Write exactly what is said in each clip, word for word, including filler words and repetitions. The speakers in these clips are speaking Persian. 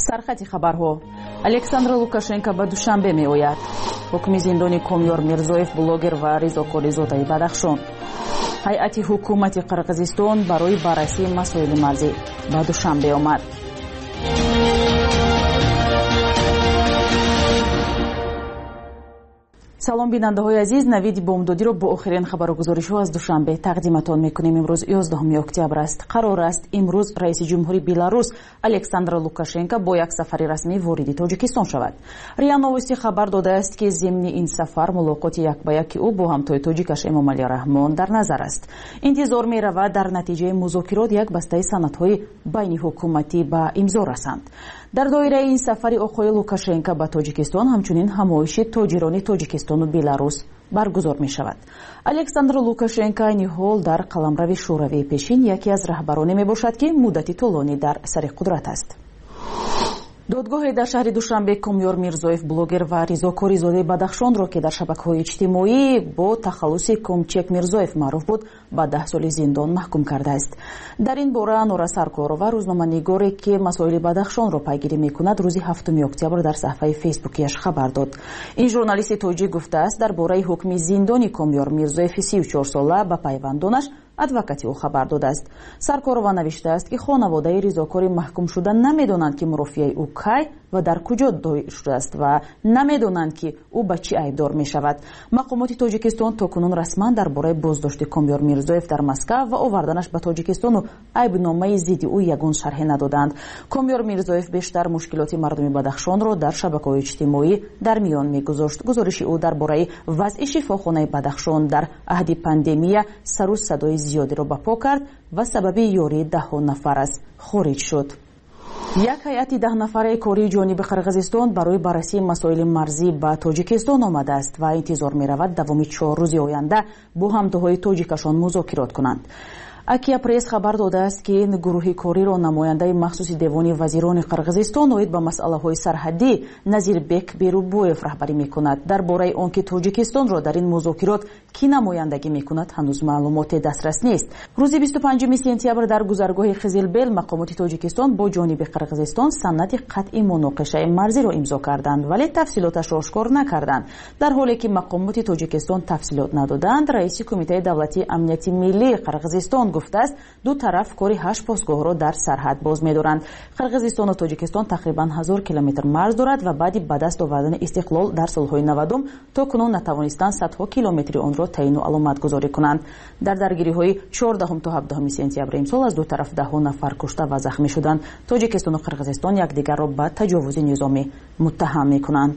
سرخط خبرها. الکساندر لوکاشنکو به دوشنبه میآید. حکم زندانی کامیار میرزویف بلاگر و رضاکاری زاده بدخشان. هیئت حکومت قرقیزستان برای بررسی مسائل مرزی به دوشنبه آمد. سلام بیننده های عزیز، نوید بامدادی رو با آخرین خبر و گزارش ها از دوشنبه تقدیمتان میکنیم. امروز یازدهم اکتبر است. قرار است امروز رئیس جمهوری بلاروس الکساندر لوکاشنکو با یک سفر رسمی وارد تاجیکستان شود. ریان نوستی خبر داده است که ضمن این سفر ملاقات یک به یک او با همتای تاجیکش امامعلی رحمان در نظر است. انتظار می رود در نتیجه مذاکرات یک بسته سندهای بین حکومتی به امضا رسند. در دایره این سفر آقای لوکاشنکو به تاجیکستان همچنین همایش تاجران تاجیکستان و بلاروس برگزار می شود. الکساندر لوکاشنکو این حال در قلمرو شوروی پیشین یکی از رهبرانی می باشد که مدتی طولانی در سر قدرت است. دادگاه در شهر دوشنبه کامیار میرزویف بلاگر و رضاکاری زاده بدخشان را که در شبکه‌های اجتماعی با تخلص کامچک میرزویف معروف بود به ده سال زندان محکوم کرده است. در این باره نورا سرکارова روزنامه‌نگاری که مسائل بدخشان را پیگیری می‌کند روز هفتم اکتبر در صفحه فیسبوکیش خبر داد. این ژورنالیست تاجیک گفته است درباره حکم زندانی کامیار میرزویف سی و چهار ساله به پیوندانش ادوکاتی او خبر داده است. سرکارова نوشته است که خانواده رضاکاری محکوم شده نمیدانند که مرافعه او کی و در کجا دایر شده است و نمیدانند که او به چی ایبدار می شود. مقامات تاجیکستان تاکنون رسما درباره بازداشت کامیار میرزویف در مسکو و آوردنش به تاجیکستان و ایبنامه ضد او یگان شرح ندادند. کامیار میرزویف بیشتر مشکلات مردم بدخشان را در شبکه‌های اجتماعی در میان میگذاشت. گزارش او درباره وضع شفاخانه بدخشان در عهد پاندمی سر و صدای زیادی را برپا کرد و سبب یاری ده نفر از خارج شد. یک هیئت ده نفره کاری جانب قرقیزستان برای بررسی مسائل مرزی به تاجیکستان آمده است و انتظار می رود دوام چهار روز آینده با همتاهای تاجیکشان مذاکرات کنند. اکیا پرس خبر داده است که این گروه کاری را نماینده مخصوص دیوان وزیران قرقیزستان اوید به مسئله های سرحدی نظیربک بیروبویف رهبری می کند. درباره آنکه تاجیکستان را در این مذاکرات کی نمایندگی می کند هنوز معلومات دسترس نیست. روز بیست و پنجم سپتامبر در گذرگاه خزیلبل مقامات تاجیکستان با جانب قرقیزستان سند قطعی مناقشه مرزی را امضا کردند ولی تفصیلاتش را آشکار نکردند. در حالی که مقامات تاجیکستان تفصیلات ندادند، رئیس کمیته دولتی امنیتی ملی قرقیزستان گفته است دو طرف کاری هشت پاسگاه را در سرحد باز می‌دارند. قرقیزستان و تاجیکستان تقریباً هزار کیلومتر مرز دارد و بعد به دست آوردن استقلال در سال‌های نودم تا کنون نتوانستند صدها کیلومتر آن را تعیین و علامت گذاری کنند. در درگیری‌های چهاردهم تا هفدهم سپتامبر امسال از دو طرف ده نفر کشته و زخمی شدند. تاجیکستان و قرقیزستان یکدیگر را به تجاوز نظامی متهم می‌کنند.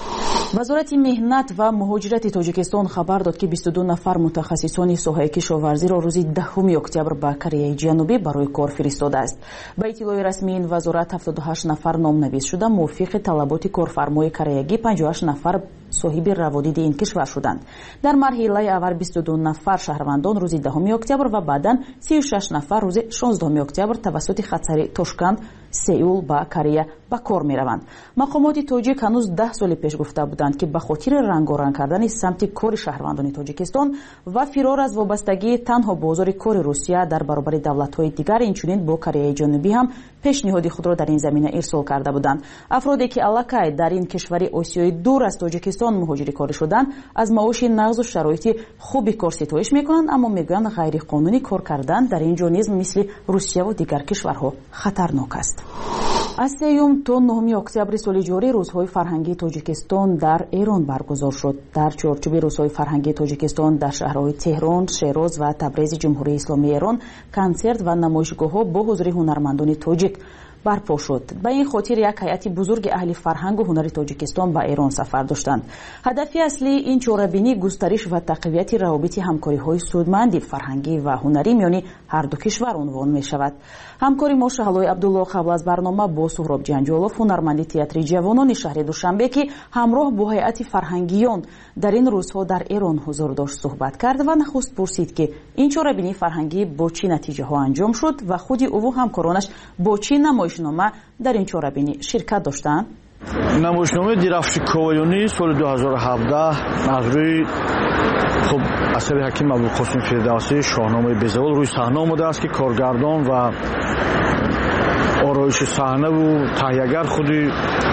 وزارت مهنت و مهاجرت تاجیکستان خبر داد که بیست و دو نفر متخصصان ساحه کشاورزی را روز دهم اکتبر به کره جنوبی برای کار فرستاده است. به اطلاع رسمی این وزارت هفتاد و هشت نفر نامنویس شده موافق طلبات کارفرمای کره‌ای، پنجاه و هشت نفر صاحب روادید این کشور شدند. در مرحله اول بیست و دو نفر شهروندان روز دهم اکتبر و بعداً سی و شش نفر روز شانزدهم اکتبر توسط خطسری تاشکند سئول با کره به کار می روند. مقامات تاجیک هنوز ده سال پیش گفته بودند که به خاطر رنگارنگ کردن سمت کار شهروندان تاجیکستان و فرار از وابستگی تنها بازار کار روسیه در برابر دولت‌های دیگر، اینچنین با کره جنوبی هم پیشنهاد خود را در این زمینه ارسال کرده بودند. افرادی که علاقه در این کشور آسیای دور از تاجیکستان مهاجر کاری شدند از معاش نغز و شرایط خوبی کار ستایش میکنند، اما میگویند غیر قانونی کار کردن در اینجا نیز مثل روسیه و دیگر کشورها خطرناک است. از سوم تا نهم اکتبر سال جاری روزهای فرهنگی تاجیکستان در ایران برگزار شد. در چارچوب روزهای فرهنگی تاجیکستان در شهرهای تهران، شیراز و تبریز جمهوری اسلامی ایران کنسرت و نمایشگاه‌ها با حضور هنرمندان تاجیک برپا شد. به این خاطر یک هیئت بزرگ اهل فرهنگ و هنر تاجیکستان به ایران سفر داشتند. هدف اصلی این چهاربینی گسترش و تقویت روابط همکاری‌های سودمند فرهنگی و هنری میان هر دو کشور عنوان می شود. همکاری ما شهلای عبدالله قبل از برنامه با سهراب جنجالوف هنرمند تئاتر جوانان شهر دوشنبه که همراه با هیئت فرهنگیان در این روزها در ایران حضور داشت صحبت کرد و نخست پرسید که این چهاربینی فرهنگی با چه نتیجه ها انجام شد و خود او و همکارانش با چه نمایشنامه در این چهاربینی شرکت داشتند. نمایشنامه درفش کوایونی سال دو هزار و هفده از روی خب اثر حکیم ابوالقاسم فردوسی شاهنامه بزول روی صحنه آمده است که کارگردان و آرایش صحنه و تهیه‌گر خودی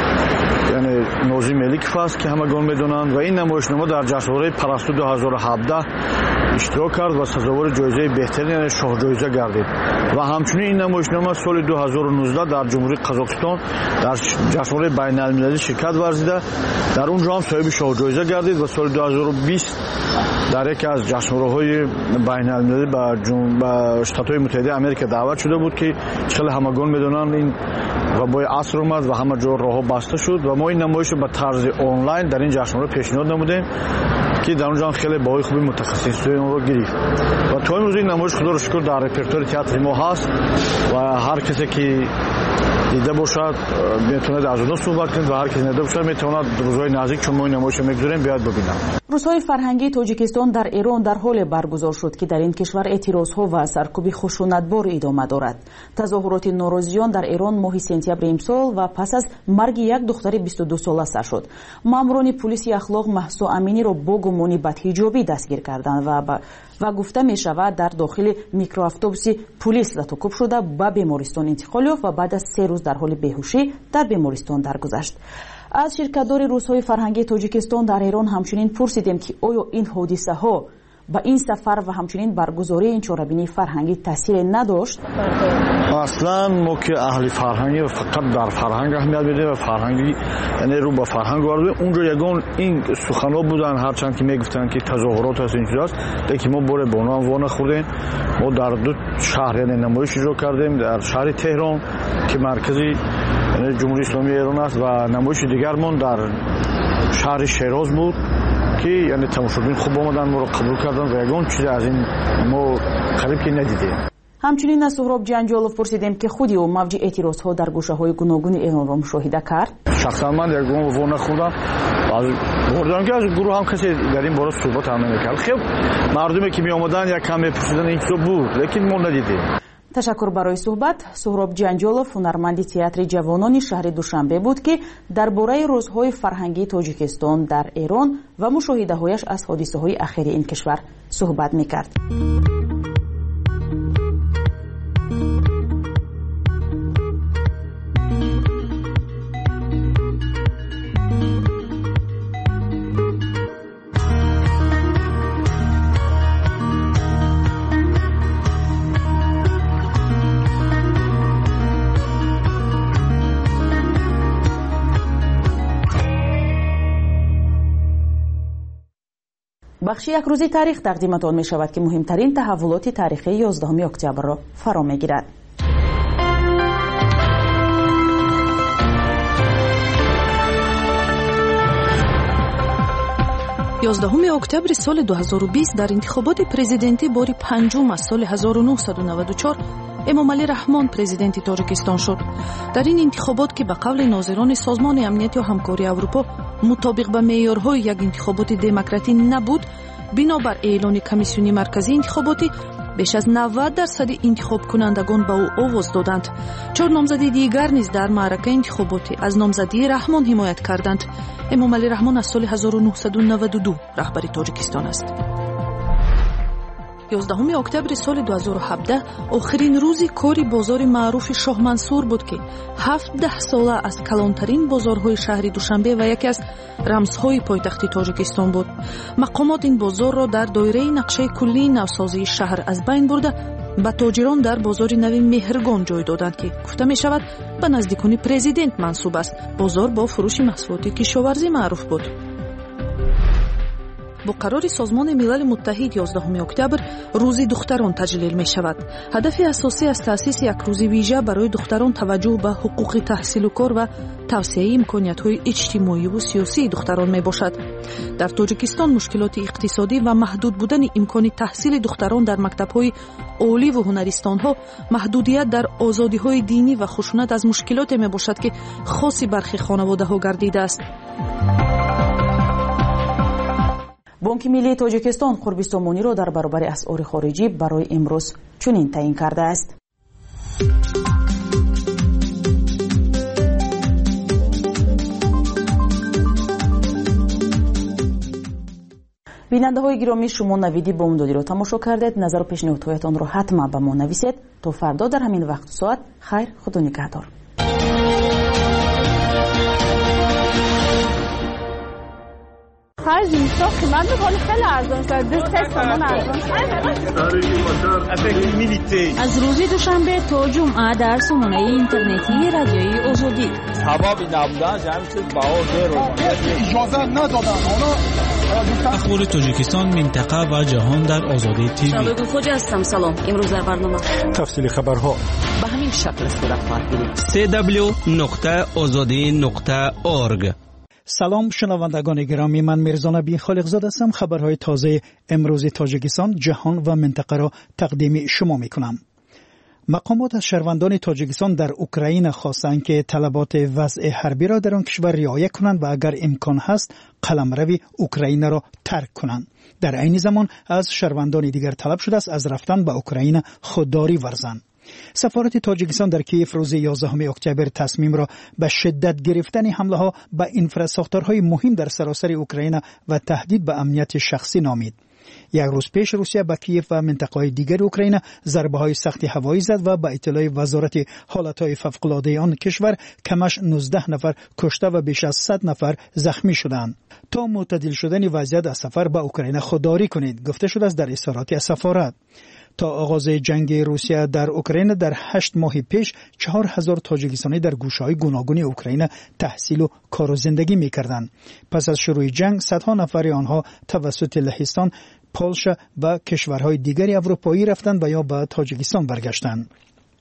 یعنی ناظم ملیکوف است که همگان میدونند و این نمایشنامه در جشنواره پرستو دو هزار و هفده اشتراک کرد و سزاوار جایزه بهترین یعنی شاه جایزه گردید و همچنین این نمایشنامه سال دو هزار و نوزده در جمهوری قزاقستان در جشنواره بین المللی شرکت ورزیده در اونجا هم صاحب شاه جایزه گردید و سال دو هزار و بیست در یکی از جشنواره‌های بین المللی به شتات‌های متحده آمریکا دعوت شده بود که خیلی همگان میدونن این وبای عصر اومد و همه جا راه‌ها بسته شد و ما این نمایش به طرز آنلاین در این جشنواره پیشنهاد نمودیم که در اونجا خیلی باهای خوبی متخصصین اون رو گرفت و تا امروز این نمایش خدا رو شکر در رپرتوار تئاتر ما هست و هر کسی که دیده باشد میتونه از اون صحبت کنه و هر کسی ندیده باشد میتونه روزهای نزدیک چون ما این نمایش میگذاریم بیاد ببینه. روزهای فرهنگی تاجیکستان در ایران در حال برگزار شد که در این کشور اعتراضها و سرکوب خشونتبار ادامه دارد. تظاهرات ناراضیان در ایران ماه سپتامبر امسال و پس از مرگ یک دختر بیست و دو ساله سر شد. ماموران پلیس اخلاق مهسا امینی را با گمان بدحجابی دستگیر کردند و با و گفته می شود در داخل میکرواتوبوس پلیس لطوکوب شده به بیمارستان انتقال یافت و بعد از سه روز در حال بیهوشی در بیمارستان درگذشت. از شرکت‌دار روزهای فرهنگی تاجیکستان در ایران همچنین پرسیدیم که آیا این حادثه ها با این سفر و همچنین برگزاری این چهاربینی فرهنگی تاثیر نداشت؟ اصلا ما که اهل فرهنگی و فقط در فرهنگ اهمیت میدیم و فرهنگی یعنی رو با فرهنگ وارد اونجا یگان این سخن‌ها بودن هرچند که میگفتن که تظاهرات هست اینجوری است لیکن ما باره با اونها وانه خوردیم. ما در دو شهر یعنی نمایش اجرا کردیم در شهر تهران که مرکزی یعنی جمهوری اسلامی ایران است و نمایش دیگرمان در شهر شیراز بود که یعنی تماشاگران خوب آمدن ما رو قبول کردن و یگان چیز از این ما قریب که ندیدیم. همچنین از سهراب جنجالوف پرسیدیم که خودی او موج اعتراضها در گوشه‌های گوناگون ایران را مشاهده کرد. شخصا من در گروه وانه خوردم از بردم که از گروه هم کسی در این باره صحبت هم نمی‌کرد. خب مردمی که می آمدن یک کمی پرسیدن این چطور بود لیکن ما ندیدیم. تشکر برای صحبت. سهراب جنجالوف هنرمند تئاتر جوانان شهر دوشنبه بود که درباره روزهای فرهنگی تاجیکستان در ایران و مشاهده‌هایش از حادثه‌های اخیر این کشور صحبت می‌کرد. بخش یک روزی تاریخ تقدیمتان می شود که مهمترین تحولات تاریخی یازدهم اکتبر را فرا می گیرد. یازدهم اکتبر سال دو هزار و بیست در انتخابات پرزیدنتی باری پنجم از سال هزار و نهصد و نود و چهار امامعلی رحمان پرزیدنت تاجیکستان شد. در این انتخابات که به قول ناظران سازمان امنیت و همکاری اروپا مطابق به معیارهای یک انتخابات دموکراتی نبود، بنابر اعلان کمیسیون مرکزی انتخاباتی بیش از نود درصد انتخاب کنندگان به او آواز دادند. چهار نامزد دیگر نیز در معرکه انتخاباتی از نامزدی رحمان حمایت کردند. امامعلی رحمان از سال هزار و نهصد و نود و دو رهبر تاجیکستان است. یازدهم اکتبر سال دو هزار و هفده آخرین روزی کاری بازار معروف شاه منصور بود که هفده ساله از کلانترین بازارهای شهر دوشنبه و یکی از رمزهای پایتخت تاجیکستان بود. مقامات این بازار را در دایره نقشه کلی نوسازی شهر از بین برده به تاجران در بازار نو مهرگان جای دادند که گفته می شود به نزدیکان پرزیدنت منسوب است. بازار با فروش محصولات کشاورزی معروف بود. با قرار سازمان ملل متحد یازدهم اکتبر روز دختران تجلیل می شود. هدف اساسی از تأسیس یک روز ویژه برای دختران توجه به حقوق تحصیل و کار و توسعه امکانیت‌های اجتماعی و سیاسی دختران می باشد. در تاجیکستان مشکلات اقتصادی و محدود بودن امکان تحصیل دختران در مکتب‌های عالی و هنرستان‌ها، محدودیت در آزادی‌های دینی و خشونت از مشکلات می باشد که خاصی برخی خانواده‌ها گردیده است. بانک ملی تاجیکستان قرب سامانی را در برابر اسعار خارجی برای امروز چنین تعیین کرده است. بیننده های گرامی، شما نویدی بامدادی رو تماشا کردید. نظر و پیشنهادهایتان رو حتما به ما نویسید. تا فردا در همین وقت و ساعت. خیر، خدا نگهدار. خرج اینستا قیمت میکنه خیلی ارزان شد. دست سامان ارزان شد. از روز دوشنبه تا جمعه در سامانه اینترنتی رادیوی آزادی. سبب نبودن جمع چیز باور رو اجازه ندادن. اخبار تاجیکستان، منطقه و جهان در آزادی تیوی. شباب خوجا هستم. سلام. امروز در برنامه تفصیل خبرها به همین شکل صورت خواهد گرفت. سی دبلیو نقطه آزادی نقطه اورگ. سلام شنوندگان گرامی، من میرزا نبی خالقزاده هستم. خبرهای تازه امروز تاجیکستان، جهان و منطقه را تقدیم شما میکنم. مقامات از شهروندان تاجیکستان در اوکراین خواستند که طلبات وضع حربی را در آن کشور رعایت کنند و اگر امکان هست قلمرو اوکراین را ترک کنند. در عین زمان از شهروندان دیگر طلب شده است از رفتن به اوکراین خودداری ورزند. سفارت تاجیکستان در کیف روز یازدهم اکتبر تصمیم را به شدت گرفتن حمله ها به انفراستراکچورهای مهم در سراسر اوکراین و تهدید به امنیت شخصی نامید. یک روز پیش روسیه به کیف و منطقه‌های دیگر اوکراین ضربه‌های سخت هوایی زد و به اطلاع وزارت حالت‌های فوق‌العاده آن کشور کمش نوزده نفر کشته و بیش از صد نفر زخمی شدند. تا معتدل شدن وضعیت از سفر به اوکراین خودداری کنید، گفته شده است در اظهارات سفارت. تا آغاز جنگ روسیه در اوکراین در هشت ماه پیش چهار هزار تاجیکستانی در گوشه‌های گوناگون اوکراین تحصیل و کار و زندگی می‌کردند. پس از شروع جنگ صدها نفر آنها توسط لهستان، پولشا و کشورهای دیگری اروپایی رفتند و یا به تاجیکستان برگشتند.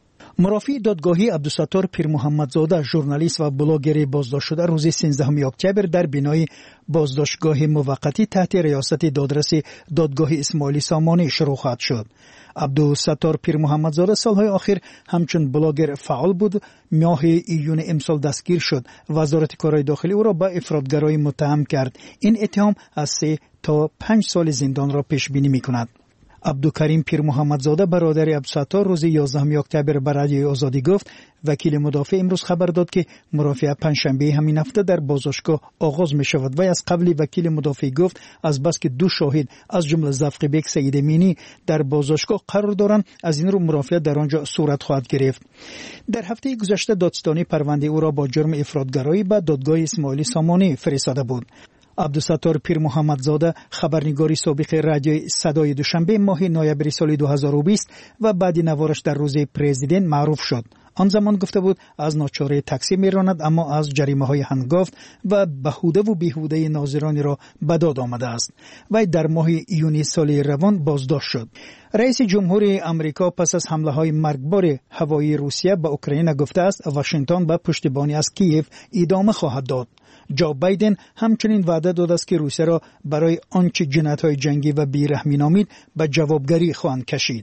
مرافع دادگاهی عبدالستار پیر محمدزاده، ژورنالیست و بلاگر بازداشت شده، روز سیزدهم اکتبر در بینای بازداشتگاه موقتی تحت ریاست دادرس دادگاه اسماعیلی سامانی شروع خواهد شد. عبدالستار پیر محمدزاده سالهای اخیر همچون بلاگر فعال بود. ماه ایون امسال دستگیر شد. وزارت کارهای داخلی او را به افراطگرایی متهم کرد. این اتهام از سه تا پنج سال زندان را پیش بینی می کند. عبدالکریم پیر محمدزاده برادر عبدالستار روز یازدهم اکتبر به رادیوی آزادی گفت وکیل مدافع امروز خبر داد که مرافعه پنجشنبه همین هفته در بازداشتگاه آغاز می شود و از قبل وکیل مدافع گفت از بس که دو شاهد از جمله زفقی بیگ سید امینی در بازداشتگاه قرار دارند، از این رو مرافعه در آنجا صورت خواهد گرفت. در هفته گذشته دادستانی پرونده او را با جرم افراطگرایی به دادگاه اسماعیلی سامانی فرستاده بود. عبدالستار پیر محمدزاده خبرنگاری سابق رادیوی صدای دوشنبه ماه نوامبر سال دو هزار و بیست و بعد نوارش در روز پرزیدنت معروف شد. آن زمان گفته بود از ناچاره تاکسی میراند، اما از جریمه های هنگافت و بهوده و بیهوده ناظرانی را به داد آمده است و در ماه ایونی سال روان بازداشت شد. رئیس جمهوری آمریکا پس از حمله های مرگبار هوایی روسیه به اوکراین گفته است واشنگتن به پشتیبانی از کیف ادامه خواهد داد. جو بایدن همچنین وعده داده است که روسیه را برای آنچه جنایت‌های جنگی و بیرحمی نامید به جوابگری خواهند کشید.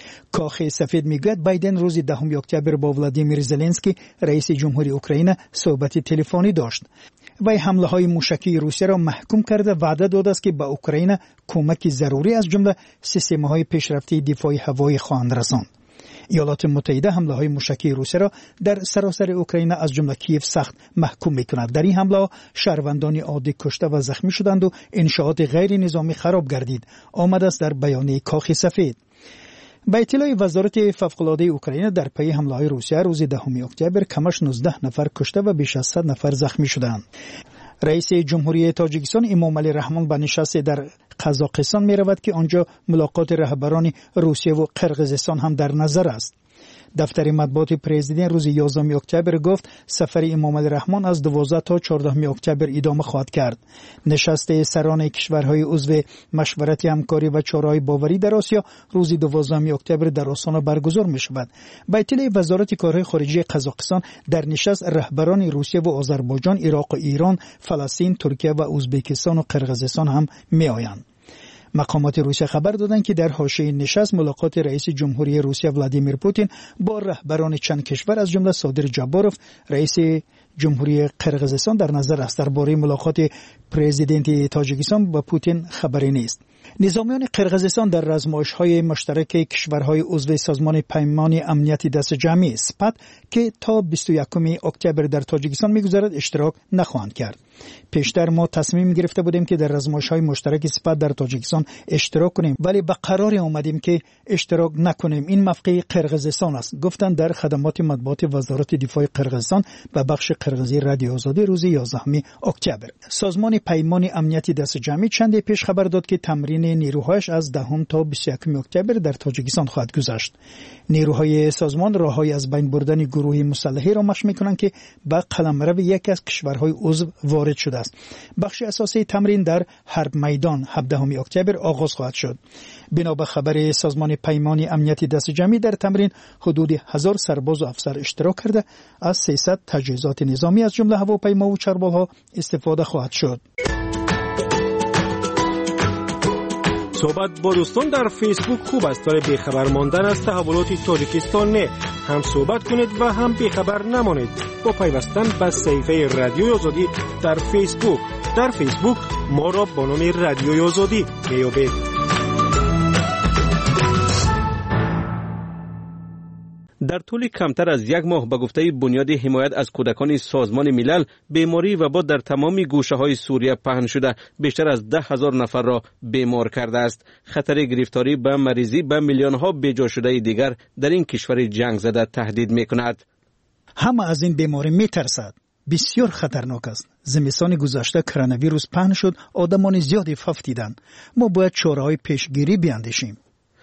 کاخ سفید میگوید بایدن روز دهم اکتبر با ولادیمیر زلنسکی رئیس جمهوری اوکراین صحبت تلفنی داشت. وی حمله های موشکی روسیه را محکوم کرده وعده داده است که به اوکراین کمک ضروری از جمله سیستم‌های پیشرفته دفاعی هوایی خواهند رساند. ایالات متحده حمله های موشکی روسیه را در سراسر اوکراین از جمله کیف سخت محکوم می‌کند. در این حمله شهروندان عادی کشته و زخمی شدند و انشاءات غیر نظامی خراب گردید، آمده است در بیانیه کاخ سفید. به اطلاع وزارت فوق‌العاده اوکراین در پی حمله های روسیه روز دهم اکتبر کمش نوزده نفر کشته و بیش از صد نفر زخمی شدند. رئیس جمهوری تاجیکستان امامعلی رحمان به نشست در قزاقستان می رود که آنجا ملاقات رهبران روسیه و قرقیزستان هم در نظر است. دفتر مطبوعات پرزیدنت روز یازدهم اکتبر گفت سفر امامعلی رحمان از دوازده تا چهاردهم اکتبر ادامه خواهد کرد. نشست سران کشورهای عضو مشورت همکاری و چاره‌های باوری در آسیا روز دوازدهم اکتبر در آستانه برگزار می شود. به اطلاع وزارت کارهای خارجه قزاقستان در نشست رهبران روسیه و آذربایجان، عراق و ایران، فلسطین، ترکیه و ازبکستان و قرقیزستان هم می آیند. مقامات روسیه خبر دادند که در حاشیه نشست ملاقات رئیس جمهوری روسیه ولادیمیر پوتین با رهبران چند کشور از جمله صادر جباروف رئیس جمهوری قرقیزستان در نظر است. درباره ملاقات پرزیدنت تاجیکستان با پوتین خبری نیست. نظامیان قرقیزستان در آزمایش‌های مشترک کشورهای عضو سازمان پیمان امنیت دست جمعی سپت که تا بیست و یکم اکتبر در تاجیکستان می‌گذرد اشتراک نخواهند کرد. پیشتر ما تصمیم گرفته بودیم که در آزمایش‌های مشترک سپت در تاجیکستان اشتراک کنیم، ولی به قرار آمدیم که اشتراک نکنیم. این موقع قرقیزستان است، گفتند در خدمات مطبوعات وزارت دفاع قرقیزستان و بخش قرقیزی رادیو آزادی روز یازدهم اکتبر. سازمان پیمان امنیت دست جمعی چند پیش خبر داد که تمرین نیروهایش از دهم تا بیست و یکم اکتبر در تاجیکستان خواهد گذشت. نیروهای سازمان راههای از بین بردن گروه مسلحی را مشق می‌کنند که به قلمرو یکی از کشورهای عضو وارد شده است. بخش اساسی تمرین در حرب میدان هفدهم اکتبر آغاز خواهد شد. بنا به خبر سازمان پیمان امنیت دست جمعی در تمرین حدود هزار سرباز و افسر اشتراک کرده از سیصد تجهیزات نظامی از جمله هواپیما و چربال‌ها استفاده خواهد شد. صحبت با دوستان در فیسبوک خوب است، ولی بیخبر ماندن از تحولات تاجیکستان نه. هم صحبت کنید و هم بیخبر نمانید با پیوستن به صفحه رادیوی آزادی در فیسبوک. در فیسبوک ما را با نام رادیوی آزادی میابید. در طول کمتر از یک ماه به گفته بنیاد حمایت از کودکان سازمان ملل بیماری وبا در تمام گوشه‌های سوریه پهن شده بیشتر از ده هزار نفر را بیمار کرده است. خطر گرفتاری به مریضی به میلیون‌ها بیجا شده دیگر در این کشور جنگ زده تهدید می‌کند. همه از این بیماری می‌ترسد. بسیار خطرناک است. زمستان گذشته کرونا ویروس پهن شد، آدمان زیادی ففتیدند. ما باید چاره‌های پیشگیری بیاندیشیم.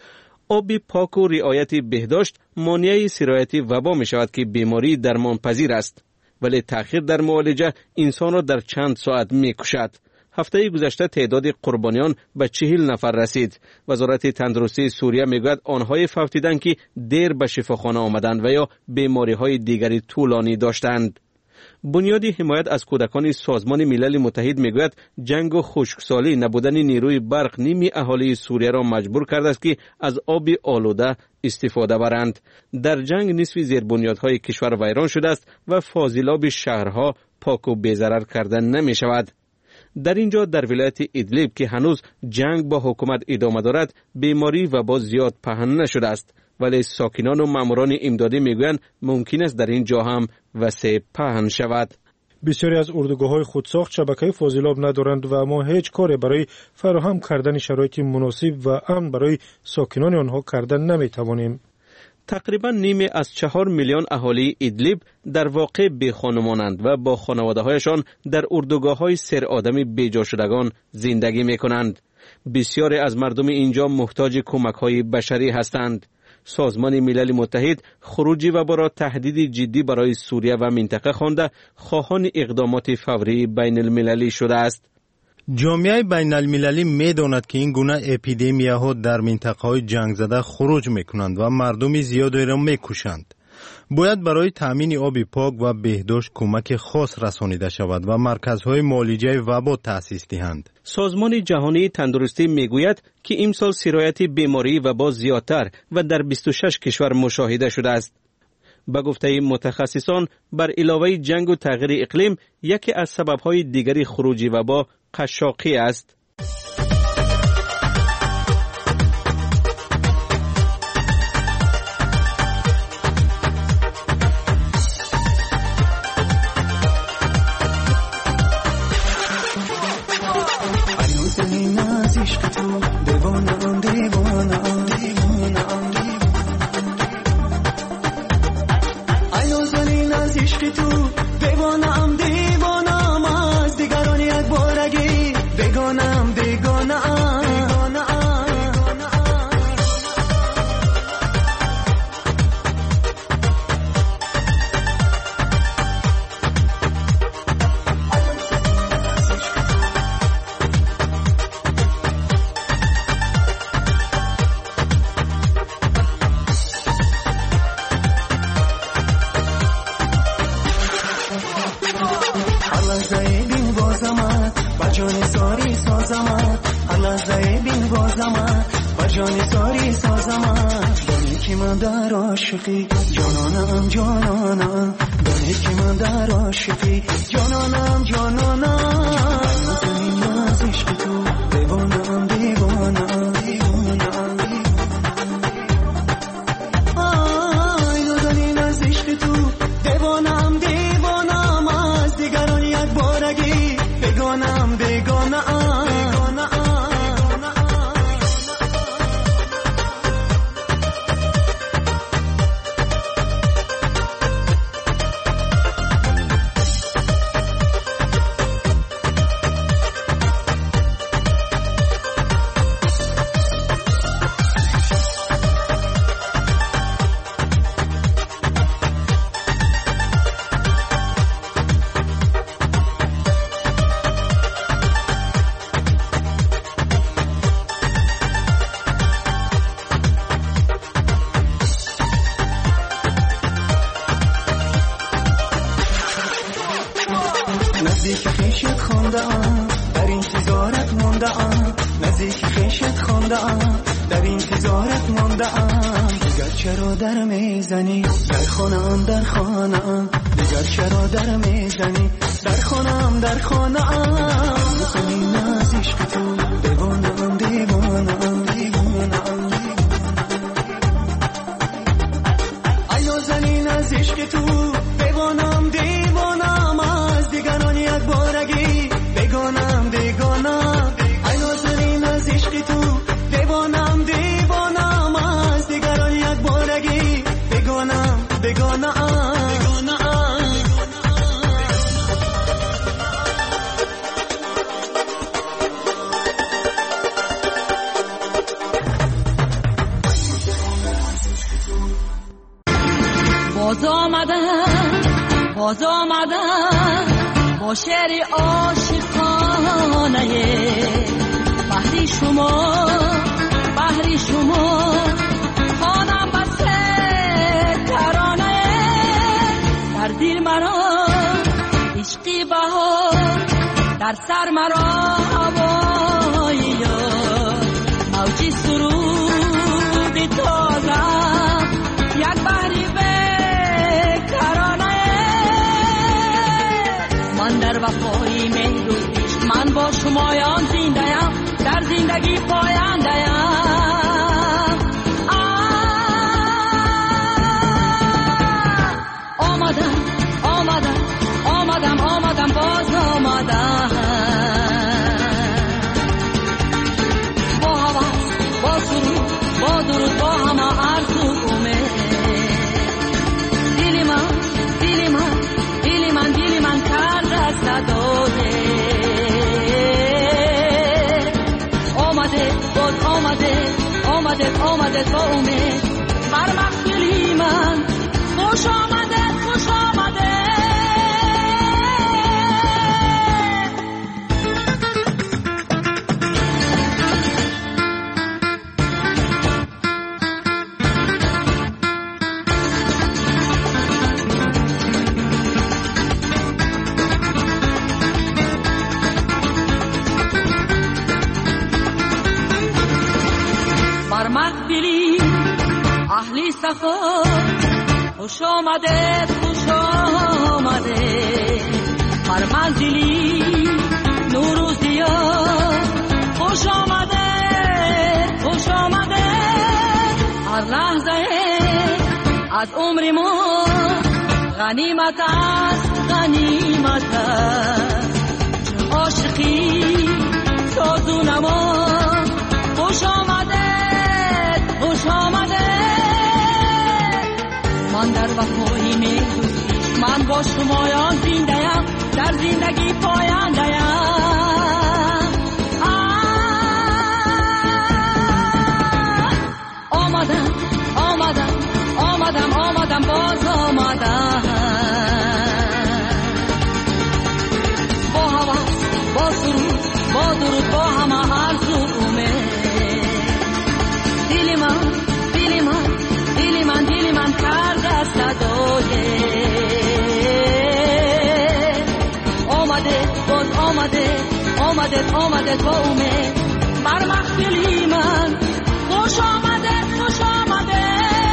آب پاک و رعایت بهداشت مانع سرایت وبا می شود که بیماری درمان پذیر است، ولی تأخیر در معالجه انسان را در چند ساعت می کشد. هفته گذشته تعداد قربانیان به چهل نفر رسید. وزارت تندرستی سوریه می گوید آنهای فوتیدند که دیر به شفاخانه آمدند و یا بیماری های دیگری طولانی داشتند. بنیاد حمایت از کودکان سازمان ملل متحد میگوید جنگ و خشکسالی نبودن نیروی برق نیمی اهالی سوریه را مجبور کرده است که از آب آلوده استفاده برند. در جنگ نصف زیربنیادهای کشور ویران شده است و فاضلاب شهرها پاک و بی‌ضرر کرده نمی شود. در اینجا در ولایت ادلیب که هنوز جنگ با حکومت ادامه دارد بیماری و با زیاد پهن نشده است، ولی ساکنان و ماموران امدادی میگویند ممکن است در این جا هم وسیع پهن شود. بسیاری از اردوگاه‌های خودساخت شبکه فاضلاب ندارند و ما هیچ کاری برای فراهم کردن شرایط مناسب و امن برای ساکنان آنها کردن نمیتوانیم. تقریبا نیمی از چهار میلیون اهالی ادلیب در واقع بی خانمانند و با خانواده‌هایشان در اردوگاه‌های سر آدمی بیجا شدگان زندگی می‌کنند. بسیاری از مردم اینجا محتاج کمک‌های بشری هستند. سازمان ملل متحد خروجی وبا را تهدید جدی برای سوریه و منطقه خوانده خواهان اقدامات فوری بین المللی شده است. جامعه بین المللی می داند که این گونه اپیدمیاها در منطقه های جنگ زده خروج می کنند و مردم زیادی را می کشند. باید برای تامین آب پاک و بهداشت کمک خاص رسانیده شود و مرکزهای معالجه وبا تأسیس دهند. سازمان جهانی تندرستی میگوید که امسال سرایت بیماری وبا زیادتر و در بیست و شش کشور مشاهده شده است. به گفته متخصصان بر علاوه جنگ و تغییر اقلیم یکی از سبب‌های دیگری خروج وبا قشاقی است. و جانی ساری سازم دانی که من در عاشقی جانانم جانانم دانی که من در عاشقی جانانم جانانم دانی از عشق تو دیوانم دیوانم دیوانم آی دانی از عشق تو دیوانم دیوانم از دیگران یک بارگی بگانم بگانم نزدیک خیشت خونده ام در انتظارت مونده ام نزدیک خیشت خونده ام در انتظارت مونده ام دیگر چرا در میزنی در خانم در خانم دیگر چرا در میزنی در خانم در خانم بخونی ناز عشق تو دیوانم دیوانم دیوانم ایو زنی ناز عشق تو دیوانم دیوانم از دیگران یک بارگی بگانم بگانم ای نازنین از عشق تو دیوانم دیوانم از دیگران یک بارگی بگانم بگانم باز آمدم باز آمدم با شعر عاشقانه بحری شما بحری شما خانم بسته ترانه در دل مرا عشقی بهار در سر مرا هوای یار موجی سرود تازه یک بحری در وفای مهر و عشق من با شمایان زنده‌ام در زندگی پاینده‌ام آمدم آمدم آمدم آمدم باز آمدم با هوا با سرود با درود با همه آرزو امید دل من دل من دل من دل من داده آمده بود آمده آمده آمده با امید بر مخیلی من خوش آمده خوش آمده اهلی سفر خوش آمده خوش آمده هر منزلی نور و ضیا خوش آمده خوش آمده هر لحظه از عمر ما غنیمت است غنیمت است چه عاشقی ساز و نما خوش آمده خوش آمده من در وفای مهر من با شمایان زنده‌ام در زندگی پاینده‌ام آمدم آمدم آمدم آمدم باز آمدم با هوا با سرود با درود با همه آرزو امید دل من دل من دل من دل من کرده صدای آمده بود آمده آمده آمده با امید بر مخیلی من خوش آمده خوش آمده.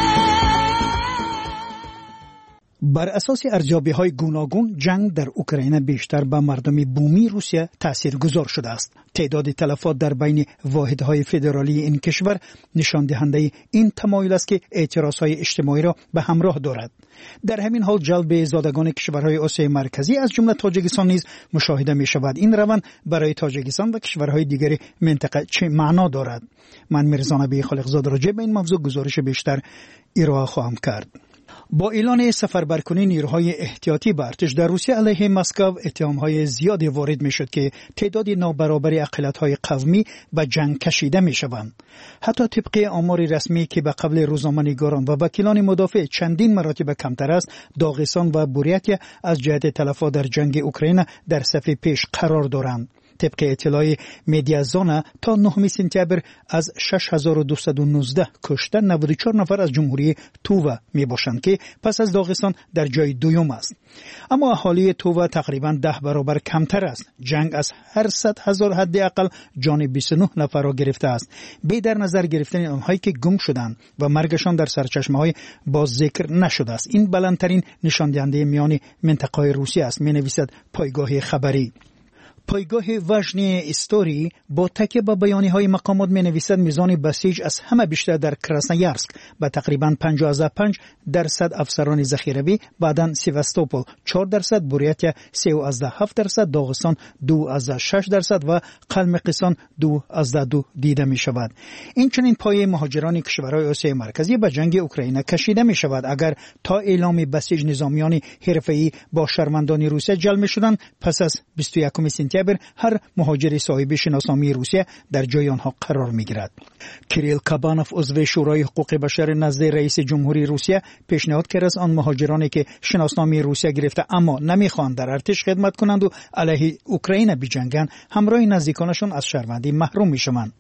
بر اساس ارزیابی‌های گوناگون جنگ در اوکراین بیشتر به مردم بومی روسیه تاثیرگذار شده است. تعداد تلفات در بین واحدهای فدرالی این کشور نشان دهنده این تمایل است که اعتراضهای اجتماعی را به همراه دارد. در همین حال جلب زادگان کشورهای آسیای مرکزی از جمله تاجیکستان نیز مشاهده می شود. این روند برای تاجیکستان و کشورهای دیگر منطقه چه معنا دارد؟ من میرزا نبی خالقزاد راجع به این موضوع گزارش بیشتر ارائه خواهم کرد. با اعلان سفربرکنی نیروهای احتیاطی به ارتش در روسیه علیه مسکو اتهامهای زیادی وارد می شد که تعداد نابرابر اقلیت‌های قومی به جنگ کشیده می شوند. حتی طبق آمار رسمی که به قبل روزنامه‌نگاران و وکیلان مدافع چندین مراتب کمتر است، داغستان و بوریاتیا از جهت تلفات در جنگ اوکراین در صف پیش قرار دارند. طبق اطلاع مدیازونا تا نهم سپتامبر از شش هزار و دویست و نوزده کشته نود و چهار نفر از جمهوری تووا می باشند که پس از داغستان در جای دوم است. اما اهالی تووا تقریبا ده برابر کمتر است. جنگ از هر صد هزار حداقل جان بیست و نه نفر را گرفته است. به در نظر گرفتن آنهایی که گم شدند و مرگشان در سرچشمه‌های باز ذکر نشده است. این بلندترین نشان دهنده میان منطقه روسیه است، می نویسد پایگاه خبری. پایگاه وژنی استوری با تکیه به بیانیه‌های مقامات می‌نویسد میزان بسیج از همه بیشتر در کراسنویارسک با تقریباً پنجاه و پنج درصد افسران ذخیروی، بعداً سیواستوپول چهار درصد، بوریاتیا سه و هفت درصد، داغستان دو از شش درصد و قلمقستان دو از دو دیده می‌شود. این چنین پای مهاجران کشورهای آسیای مرکزی به جنگ اوکراین کشیده می‌شود. اگر تا اعلام بسیج نظامیان حرفه‌ای با شهروندان روسیه جلب می‌شدند، پس از بیست و یکم سپتامبر هر مهاجر صاحب شناسنامه روسیه در جای آنها قرار می‌گیرد. کریل کابانوف عضو شورای حقوق بشر نزد رئیس جمهوری روسیه پیشنهاد کرد از آن مهاجرانی که شناسنامه روسیه گرفته اما نمی‌خواهند در ارتش خدمت کنند و علیه اوکراین بجنگند، همراه نزدیکانشان از شهروندی محروم می‌شوند.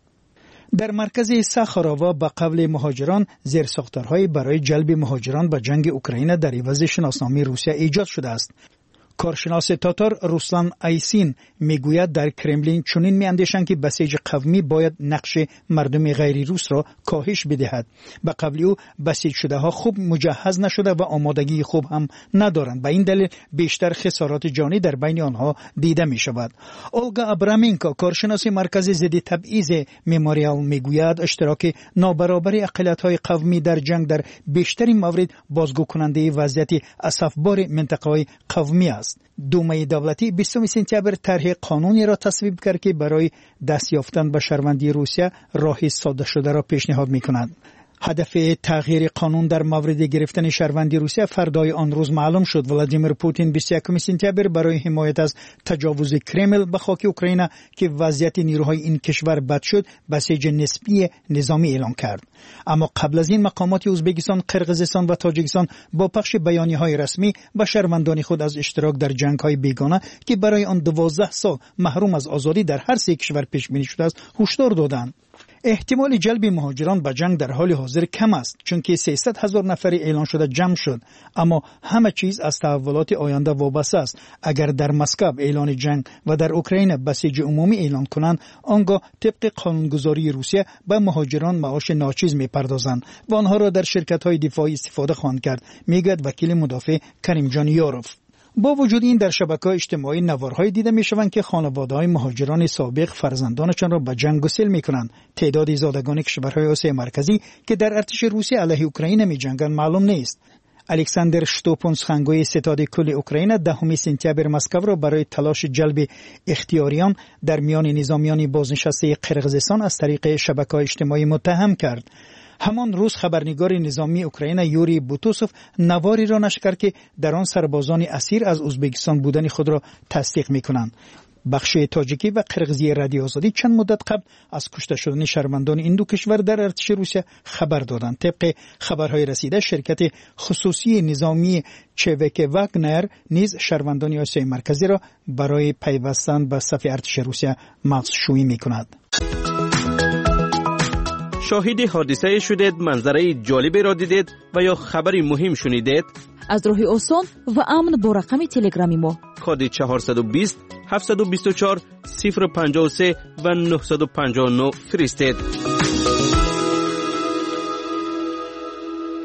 در مرکز ساخارووا با قبل مهاجران زیرساختارهای برای جلب مهاجران به جنگ اوکراین در عوض شناسنامه روسیه ایجاد شده است. کارشناس تاتار روسلان آیسین میگوید در کرملین چنین میاندیشند که بسیج قومی باید نقش مردم غیر روس را کاهش بدهد. به قبل او بسیج شده ها خوب مجهز نشده و آمادگی خوب هم ندارند. به این دلیل بیشتر خسارات جانی در بین آنها دیده می شود. اولگا ابرامینکا کارشناس مرکز ضد تبعیض مموریال میگوید اشتراک نابرابر اقلیت‌های قومی در جنگ در بیشترین موارد بازگو کننده وضعیت اسفبار منطقه‌های قومی است. دومه دولتی بیستم سپتامبر طرح قانونی را تصویب کرد که برای دست یافتن به شهروندی روسیه راه ساده شده را پیشنهاد می‌کند. هدف تغییر قانون در مورد گرفتن شهروندی روسیه فردای آن روز معلوم شد. ولادیمیر پوتین بیست و یکم سپتامبر برای حمایت از تجاوز کرمل به خاک اوکراین که وضعیت نیروهای این کشور بد شد، بسیج نسبی نظامی اعلام کرد. اما قبل از این مقامات ازبکستان، قرقیزستان و تاجیکستان با پخش بیانیه‌های رسمی به شهروندان خود از اشتراک در جنگ‌های بیگانه که برای آن دوازده سال محروم از آزادی در هر سه کشور پیش بینی شده است هشدار دادند. احتمال جلب مهاجران به جنگ در حال حاضر کم است، چون که سیصد هزار نفر اعلان شده جمع شد. اما همه چیز از تحولات آینده وابسته است. اگر در مسکو اعلان جنگ و در اوکراین بسیج عمومی اعلان کنند، آنگاه طبق قانونگذاری روسیه به مهاجران معاش ناچیز میپردازند و آنها را در شرکت‌های دفاعی استفاده خواهند کرد، میگوید وکیل مدافع کریم جان یاروف. با وجود این در شبکه‌های اجتماعی نوارهای دیده می‌شوند که خانواده‌های مهاجران سابق فرزندانشان را به جنگ گسیل می‌کنند. تعداد زادگان کشورهای آسیای مرکزی که در ارتش روسیه علیه اوکراین می‌جنگند معلوم نیست. الکساندر شتوپونسخنگوی ستاد کل اوکراین دهم سپتامبر مسکو را برای تلاش جلب اختیاریان در میان نظامیان بازنشسته قرقیزستان از طریق شبکه‌های اجتماعی متهم کرد. همان روز خبرنگار نظامی اوکراین یوری بوتوسوف نواری را نشر کرد که در آن سربازان اسیر از ازبکستان بودن خود را تصدیق می‌کنند. بخش تاجیکی و قرقیزی رادیو آزادی چند مدت قبل از کشته شدن شهروندان این دو کشور در ارتش روسیه خبر دادند. طبق خبرهای رسیده شرکت خصوصی نظامی چوک واگنر نیز شهروندان آسیای مرکزی را برای پیوستن به صف ارتش روسیه مغزشویی می‌کند. شاهد حادثه شدید، منظره جالبی را دیدید و یا خبری مهم شنیدید؟ از راه آسان و امن با رقم تلگرامی ما کد چهارصد و بیست هفتصد و بیست و چهار صفر پنجاه و سه و نهصد و پنجاه و نه فرستید.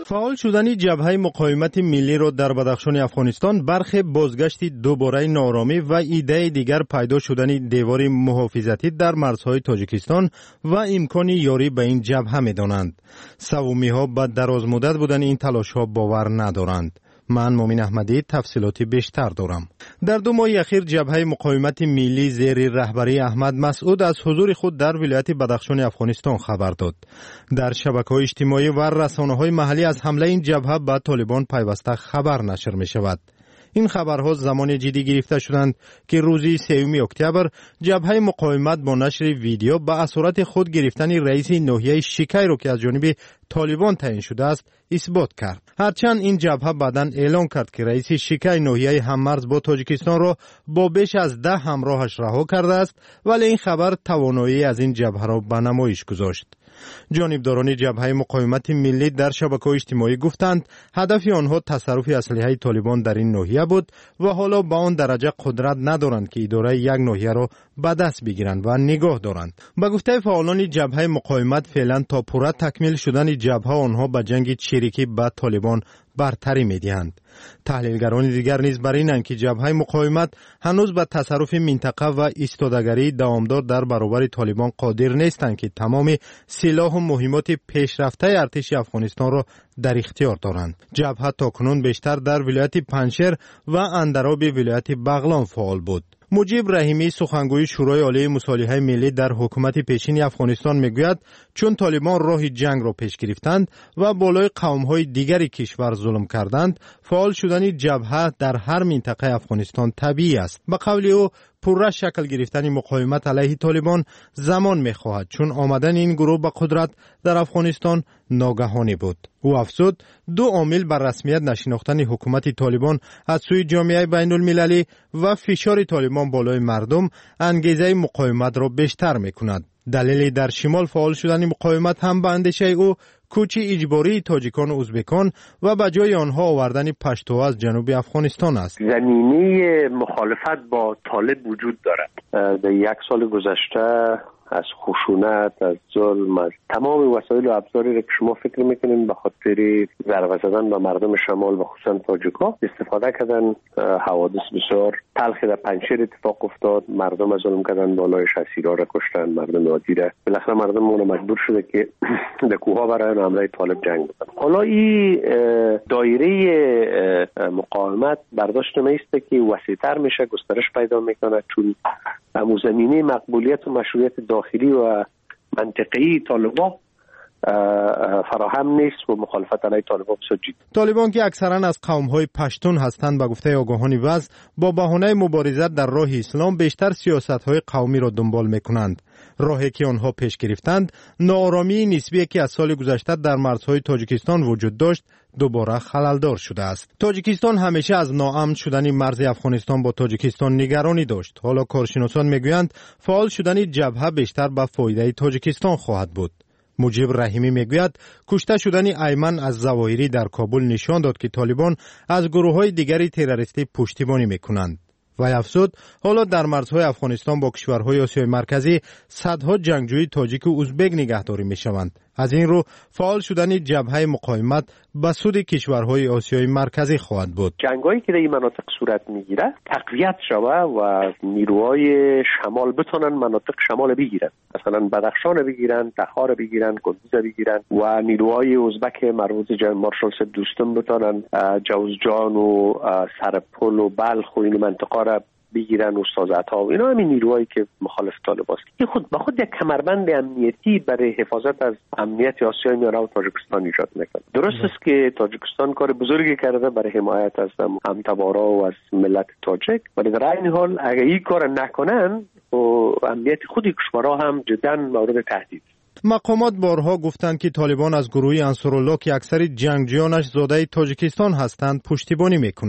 فعال شدن جبهه مقاومت ملی را در بدخشان افغانستان برخی بازگشت دوباره نارامی و ایده دیگر پیدا شدن دیوار محافظتی در مرزهای تاجیکستان و امکان یاری به این جبهه می‌دانند. سومی ها به دراز مدت بودن این تلاش ها باور ندارند. من مومن احمدی تفصیلاتی بیشتر دارم. در دو ماه اخیر جبهه مقاومت ملی زیر رهبری احمد مسعود از حضور خود در ولایت بدخشان افغانستان خبر داد. در شبکه‌های اجتماعی و رسانه‌های محلی از حمله این جبهه به طالبان پیوسته خبر نشر می‌شود. این خبرها زمان جدی گرفته شدند که روز سوم اکتبر جبهه مقاومت با نشر ویدیو به اسارت خود گرفتن رئیس ناحیه شیکای را که از جانب طالبان تعیین شده است اثبات کرد. هرچند این جبهه بعداً اعلام کرد که رئیس شیکای ناحیه هممرز با تاجیکستان را با بیش از ده همراهش رها کرده است، ولی این خبر توانایی از این جبهه را به نمایش گذاشت. جانبداران جبهه مقاومت ملی در شبکه‌های اجتماعی گفتند هدف آنها تصرف اسلحه طالبان در این ناحیه بود و حالا با آن درجه قدرت ندارند که اداره یک ناحیه را به دست بگیرند و نگاه دارند. به گفته فعالان جبهه مقاومت فعلا تا پوره تکمیل شدن جبهه آنها به جنگ چریکی با طالبان برتری می‌دهند. تحلیلگران دیگر نیز بر اینند که جبهه مقاومت هنوز به تصرف منطقه و ایستادگری دوامدار در برابر طالبان قادر نیستند که تمام سلاح و مهمات پیشرفته ارتش افغانستان را در اختیار دارند. جبهه تاکنون بیشتر در ولایت پنجشیر و اندراب ولایت بغلان فعال بود. مجیب رحیمی سخنگوی شورای عالی مصالحه ملی در حکومت پیشین افغانستان میگوید چون طالبان راه جنگ را پیش گرفتند و بالای قوم‌های دیگری کشور ظلم کردند، فعال شدن جبهه در هر منطقه افغانستان طبیعی است. به قول او پوره شکل گرفتن مقاومت علیه طالبان زمان می‌خواهد چون آمدن این گروه به قدرت در افغانستان ناگهانی بود. او افزود دو عامل بر رسمیت نشناختن حکومت طالبان از سوی جامعه بین المللی و فشار طالبان بالای مردم انگیزه مقاومت را بیشتر می‌کند. دلیل در شمال فعال شدن مقاومت هم به اندیشه او کوچ اجباری تاجیکان و ازبکان و به جای آنها آوردن پشتو از جنوب افغانستان است. زمینه مخالفت با طالب وجود دارد. در یک سال گذشته از خشونت، از ظلم، از تمام وسایل و ابزاری که شما فکر میکنین به خاطر ضربه زدن به مردم شمال و خصوصا تاجیکا استفاده کردن. حوادث بسیار تلخی در پنجشیر اتفاق افتاد، مردم از ظلم کردن، بالایش اسیرا را کشتن، مردم عادی را. بالاخره مردم اون مجبور شده که به کوها برای حمله طالب جنگ بکنن. حالا این دایره مقاومت برداشت میسته که وسیع‌تر میشه، گسترش پیدا میکنه چون همون زمینه مقبولیت و مشروعیت داخلی و منطقی طالبان فراهم نیست و مخالفت علیه طالبان بسیار جدی. طالبان که اکثرا از قوم‌های پشتون هستند به گفته آگاهان وضع با بهانه مبارزت در راه اسلام بیشتر سیاست‌های قومی را دنبال می‌کنند. راهی که آنها پیش گرفتند ناآرامی نسبی که از سال گذشته در مرزهای تاجیکستان وجود داشت دوباره خللدار شده است. تاجیکستان همیشه از ناامن شدن مرز افغانستان با تاجیکستان نگرانی داشت. حالا کارشناسان میگویند فعال شدن جبهه بیشتر به فایده تاجیکستان خواهد بود. مجیب رحیمی میگوید کشته شدن ایمن از ظواهری در کابل نشان داد که طالبان از گروه‌های دیگری تروریستی پشتیبانی میکنند. و افزود حالا در مرزهای افغانستان با کشورهای آسیای مرکزی صدها جنگجوی تاجیک و ازبک نگهداری میشوند. از این رو فعال شدن جبهه مقاومت به سود کشورهای آسیای مرکزی خواهد بود. جنگایی که در این مناطق صورت میگیره تقویت شوه و نیروهای شمال بتونن مناطق شمال بگیرن، مثلا بدخشان بگیرن، تخار بگیرن، کندوز بگیرن و نیروهای ازبک مربوط جنگ مارشال سید دوستم بتونن جوزجان و سرپل و بلخ و این منطقه را بگیرن، استازها و اینا همین نیروهایی که مخالف طالب است. این خود به خود یک کمربند امنیتی برای حفاظت از امنیت آسیای میانه و تاجیکستان ایجاد میکنه. درست است که تاجیکستان کار بزرگی کرده برای حمایت از همتبارا و از ملت تاجیک، ولی در این حال اگر این کار نکنن و امنیت خود کشورها هم جدا مورد تهدید. مقامات بارها گفتند که طالبان از گروه انصارالله که اکثر جنگجویانش زاده تاجیکستان هستند پشتیبانی میکند.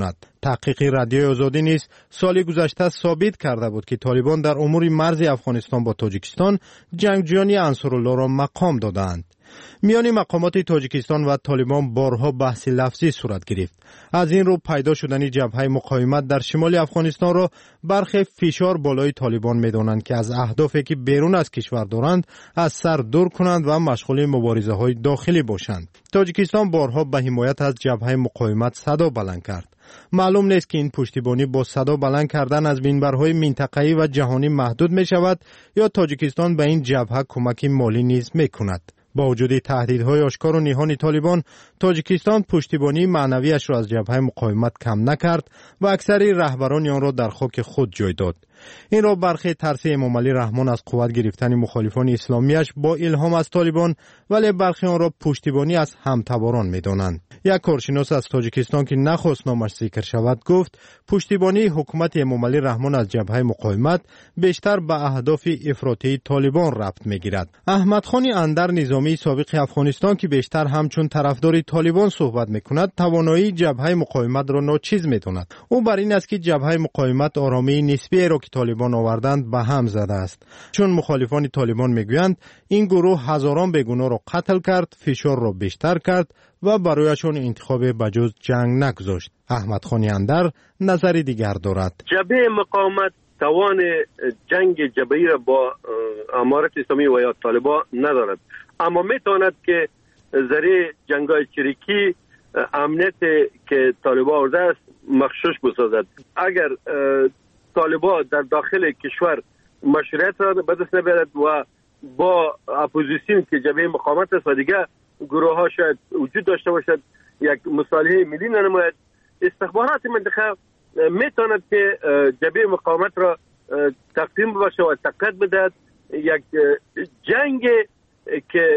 تحقیق رادیوی آزادی نیز سال گذشته ثابت کرده بود که طالبان در امور مرز افغانستان با تاجیکستان جنگجویان انصارالله را مقام دادند. میان مقامات تاجیکستان و طالبان بارها بحث لفظی صورت گرفت. از این رو پیدا شدن جبهه مقاومت در شمال افغانستان را برخی فشار بالای طالبان می‌دانند که از اهدافی که بیرون از کشور دارند از سر دور کنند و مشغول مبارزه های داخلی باشند. تاجیکستان بارها به حمایت از جبهه مقاومت صدا بلند کرد. معلوم نیست که این پشتیبانی با صدا بلند کردن از منبرهای منطقه‌ای و جهانی محدود می شود یا تاجیکستان به این جبهه کمک مالی نیز می کند. با وجود تهدیدهای آشکار و نهان طالبان، تاجیکستان پشتیبانی معنویش را از جبهه مقاومت کم نکرد و اکثر رهبران آن را در خاک خود جای داد. این را برخی ترس امامعلی رحمان از قوت گرفتن مخالفان اسلامیش با الهام از طالبان، ولی برخی آن را پشتیبانی از همتباران می‌دانند. یک کارشناس از تاجیکستان که نخواست نامش ذکر شود گفت پشتیبانی حکومت امامعلی رحمان از جبهه مقاومت بیشتر به اهداف افراطی طالبان ربط می‌گیرد. احمد خان اندر نظامی سابق افغانستان که بیشتر همچون طرفدار طالبان صحبت می‌کند، توانایی جبهه مقاومت را ناچیز می‌داند. او بر این است که جبهه مقاومت آرامی نسبی را که طالبان آوردند به هم زده است، چون مخالفان طالبان میگویند این گروه هزاران بیگناه را قتل کرد، فشار را بیشتر کرد و برایشان انتخاب بجز جنگ نگذاشت. احمد خان اندر نظر دیگر دارد. جبهه مقاومت توان جنگ جبهه‌ای را با امارت اسلامی و یا طالبان ندارد، اما میتواند که ذریعه جنگ‌های چریکی امنیت که طالبان آورده است مخشوش بسازد. اگر طالبان در داخل کشور مشروعیت را به دست نبرد و با اپوزیسیون که جبهه مقاومت است و دیگه گروه ها شاید وجود داشته باشد، یک مصالحه ملی ننماید، استخبارات منطقه میتواند که جبهه مقاومت را تقدیم ببخشه و تقویت بدهد. یک جنگ که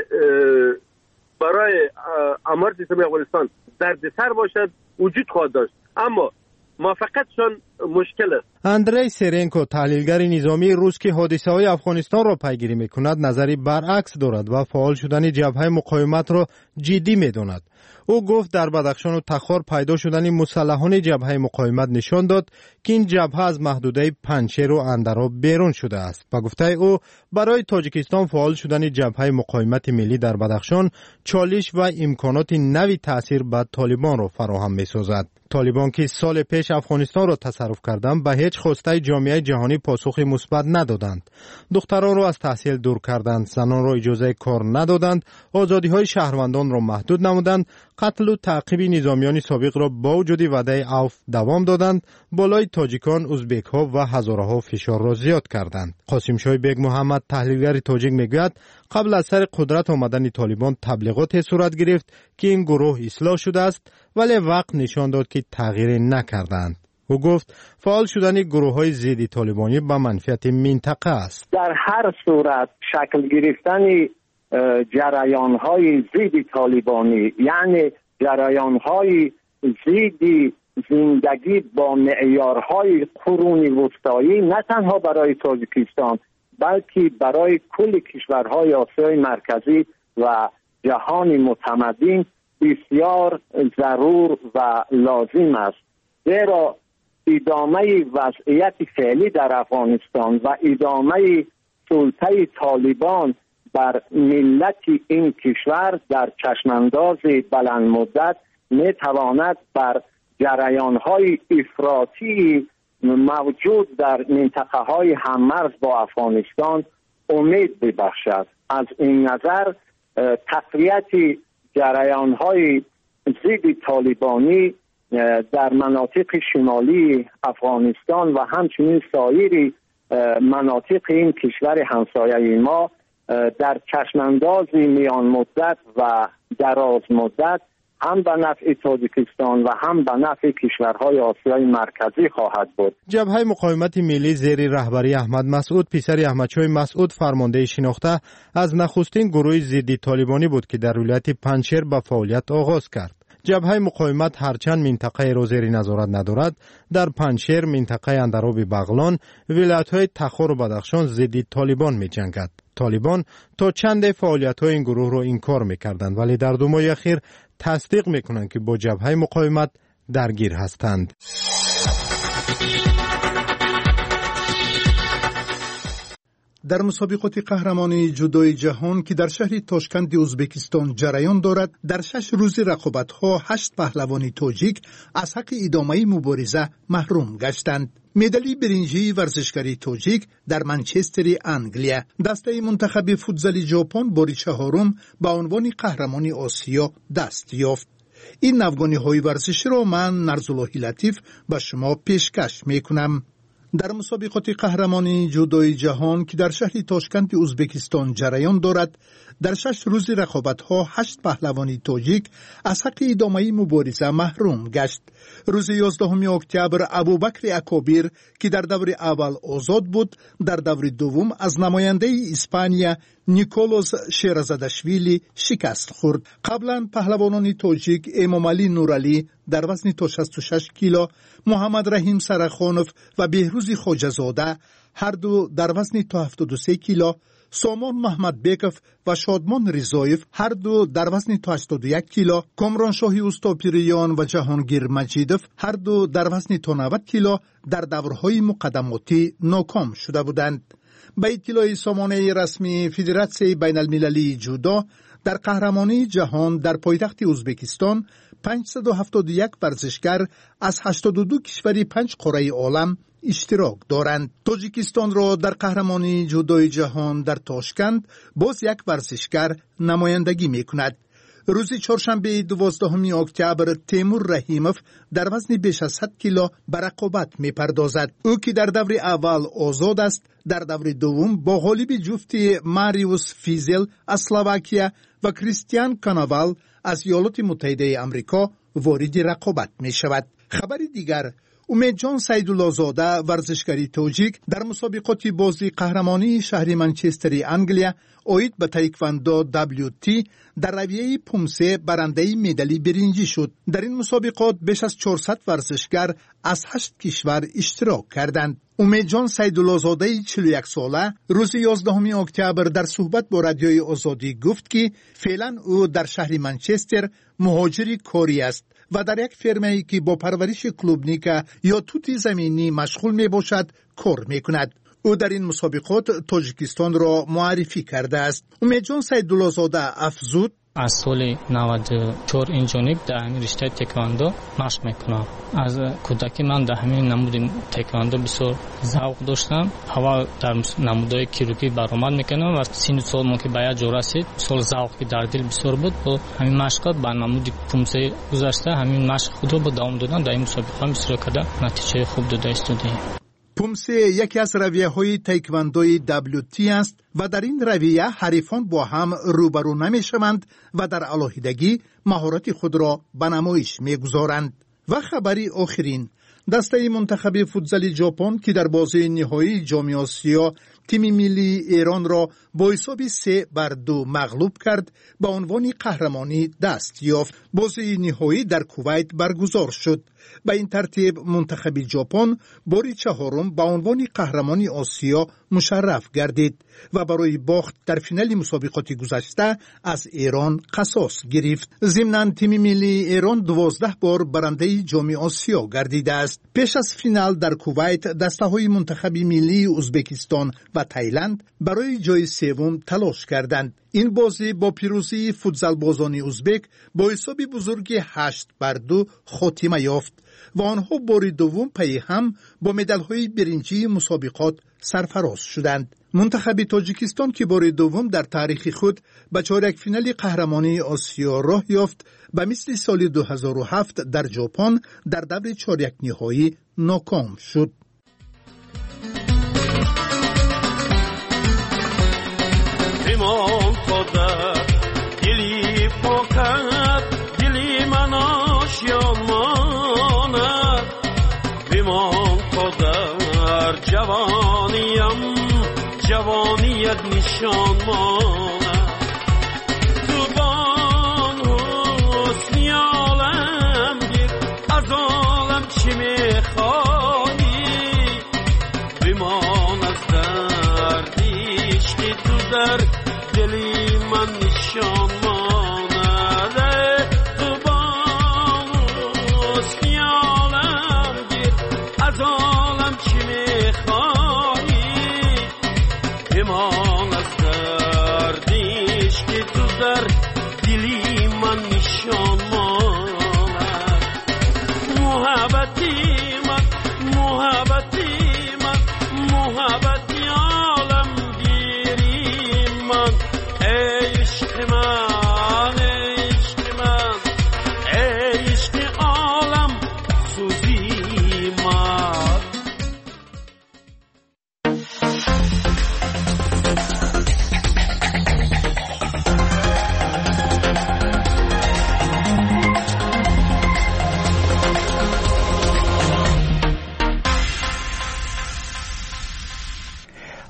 برای امارت اسلامی افغانستان دردسر باشد وجود خواهد داشت، اما موافقتشان مشکل است. اندری سرنکو تحلیلگر نظامی روس که حادثه های افغانستان را پیگیری میکند نظری برعکس دارد و فعال شدن جبهه مقاومت را جدی میداند. او گفت در بدخشان و تخار پیدا شدن مسلحان جبهه مقاومت نشان داد که این جبهه از محدوده پنجشیر و اندرا بیرون شده است. با گفته او برای تاجیکستان فعال شدن جبهه مقاومت ملی در بدخشان چالش و امکانات نوی تاثیر بر طالبان را فراهم می‌سازد. طالبان که سال پیش افغانستان را تصرف کردند به هیچ خواسته جامعه جهانی پاسخ مثبت ندادند. دختران را از تحصیل دور کردند، زنان را اجازه کار ندادند، آزادی‌های شهروندان را محدود نمودند، قتل و تعقیب نظامیان سابق را با وجود وعده عفو دوام دادند، بالای تاجیکان، ازبک‌ها و هزاره‌ها فشار را زیاد کردند. قاسم شاه بیگ محمد تحلیلگر تاجیک میگوید قبل از سر قدرت آمدن طالبان تبلیغات صورت گرفت که این گروه اصلاح شده است، ولی وقت نشان داد که تغییر نکردند. او گفت فعال شدن گروه‌های ضد طالبانی به منفعت منطقه است. در هر صورت شکل گرفتن جریان‌های ضد طالبانی یعنی جریان‌های ضد زندگی با معیارهای قرون وسطایی نه تنها برای تاجیکستان بلکه برای کل کشورهای آسیای مرکزی و جهان متمدن بسیار ضرور و لازم است، زیرا ادامه وضعیت فعلی در افغانستان و ادامه سلطه طالبان بر ملت این کشور در چشمانداز بلند مدت می تواند بر جریان‌های افراطی موجود در منطقه های هممرز با افغانستان امید ببخشد. از این نظر تقویت جریان‌های ضد طالبانی در مناطق شمالی افغانستان و همچنین سایر مناطق این کشور همسایه ما در چشمانداز میان مدت و دراز مدت هم به نفع تاجیکستان و هم به نفع کشورهای آسیای مرکزی خواهد بود. جبهه مقاومت ملی زیر رهبری احمد مسعود پسر احمدشاه مسعود فرمانده شناخته از نخستین گروه ضد طالبانی بود که در ولایت پنجشیر به فعالیت آغاز کرد. جبهه مقاومت هرچند منطقه را زیر نظارت ندارد، در پنجشیر، منطقه اندراب بغلان، ولایت‌های تخار و بدخشان ضد طالبان می‌جنگد. طالبان تا چند فعالیت‌های این گروه را انکار می‌کردند، ولی در دو ماه اخیر تصدیق می‌کنند که با جبهه مقاومت درگیر هستند. در مسابقات قهرمانی جودوی جهان که در شهر تاشکند ازبکستان جریان دارد، در شش روز رقابت‌ها هشت پهلوانی تاجیک از حق ادامه مبارزه محروم گشتند. مدالی برنجی ورزشکاری تاجیک در منچستر انگلیا، دسته منتخب فوتزال ژاپن باری چهارم به عنوان قهرمانی آسیا دست یافت. این نوگانی‌های ورزشی را من نرزالله لطیف به شما پیشکش می‌کنم. در مسابقات قهرمانی جودوی جهان که در شهر تاشکند ازبکستان جریان دارد، در شش روز رقابت‌ها هشت پهلوانی تاجیک از حق ادامه مبارزه محروم گشت. روز یازدهم اکتبر ابوبکر اکابیر که در دور اول آزاد بود، در دور دوم از نماینده اسپانیا نیکولوس شیرزاداشویلی شکست خورد. قبلا پهلوانان تاجیک امامعلی نورعلی در وزن تا شصت و شش کیلو، محمد رحیم سرخانوف و بهروز خواجه‌زاده هر دو در وزن تا هفتاد و سه کیلو، سامان محمد بیکف و شادمان رضایف هر دو در وزن تا هشتاد و یک کیلو، کامران شاهی اوستاپیریان و جهانگیر مجیدوف هر دو در وزن تا نود کیلو در دورهای مقدماتی ناکام شده بودند. به اطلاع سامانه رسمی فدراسیون بین المللی جودو، در قهرمانی جهان در پایتخت ازبکستان پانصد و هفتاد و یک ورزشکار از هشتاد و دو کشور پنج قاره عالم اشتراک دارند. تاجیکستان را در قهرمانی جودوی جهان در تاشکند باز یک ورزشکار نمایندگی می‌کند. روز چهارشنبه دوازدهم اکتبر تیمور رحیموف در وزن بیش از صد کیلو به رقابت می‌پردازد. او که در دور اول آزاد است، در دور دوم با غالب جفتی ماریوس فیزل از اسلواکیا و کریستیان کاناوال از ایالات متحده آمریکا وارد رقابت می‌شود. خبر دیگر، امیدجان سیدالله‌زاده ورزشکاری تاجیک در مسابقات بازی قهرمانی شهر منچستر انگلیا اوید به تایکواندو دبلیو تی در رویه پومسه برنده مدالی برنجی شد. در این مسابقات بیش از چهارصد ورزشکار از هشت کشور اشتراک کردند. امیدجان سیدالله‌زاده چهل و یک ساله روز یازدهم اکتبر در صحبت با رادیوی آزادی گفت که فعلا او در شهر منچستر مهاجر کاری است و در یک فرمه‌ای که با پرورش کلوبنیکا یا توت زمینی مشغول می باشد کار می کند. او در این مسابقات تاجیکستان را معرفی کرده است. امیدجان سیدالله‌زاده افزود: از سال نود و چهار این جانب در همین رشته تکواندو مشق میکنم. از کودکی من در همین نمود تکواندو بسیار ذوق داشتم. اول در نمودهای کیروگی برآمد میکنم و سن سال ما که به یک جا رسید، سال ذوقی در دل بسیار بود. با همین مشقات با نمود پومسه گذشته همین مشق خود را با دوام دادن در این مسابقه بسیار کرده نتیجه خوب داده استودیم. پومسه یکی از رویه های تایکواندوی دبلیو تی است و در این رویه حریفان با هم روبرو نمی شوند و در علاهیدگی مهارت خود را به نمایش می گذارند. و خبری آخرین، دسته منتخب فوتزال ژاپن که در بازی نهایی جام آسیا تیم ملی ایران را با حساب سه بر دو مغلوب کرد، به عنوان قهرمانی دست یافت. بازی نهایی در کویت برگزار شد. به این ترتیب منتخب ژاپن باری چهارم به عنوان قهرمانی آسیا مشرف گردید و برای باخت در فینال مسابقات گذشته از ایران قصاص گرفت. ضمناً تیم ملی ایران دوازده بار برنده جام آسیا گردیده است. پیش از فینال در کویت دسته‌های منتخب ملی ازبکستان و تایلند برای جای سوم تلاش کردند. این بازی با پیروزی فوتزال بازان ازبک با حساب بزرگی هشت بر دو خاتمه یافت و آنها بار دوم پی هم با مدال‌های برنجی مسابقات سرفراز شدند. منتخب تاجیکستان که بار دوم در تاریخ خود به چهارک فینال قهرمانی آسیا راه یافت، به مثل سال دو هزار و هفت در ژاپن در دور چهارک نهایی ناکام شد. پیمان خدا دلی پاکد دلی من آشیان ماند، پیمان خدا جوانیم جوانیت نشان ماند، تو بان حسنی عالم گیر از عالم چی میخوایی، بمان از دردیش که تو در دلی من نشان مانده، تو بان حسنی عالم گیر از عالم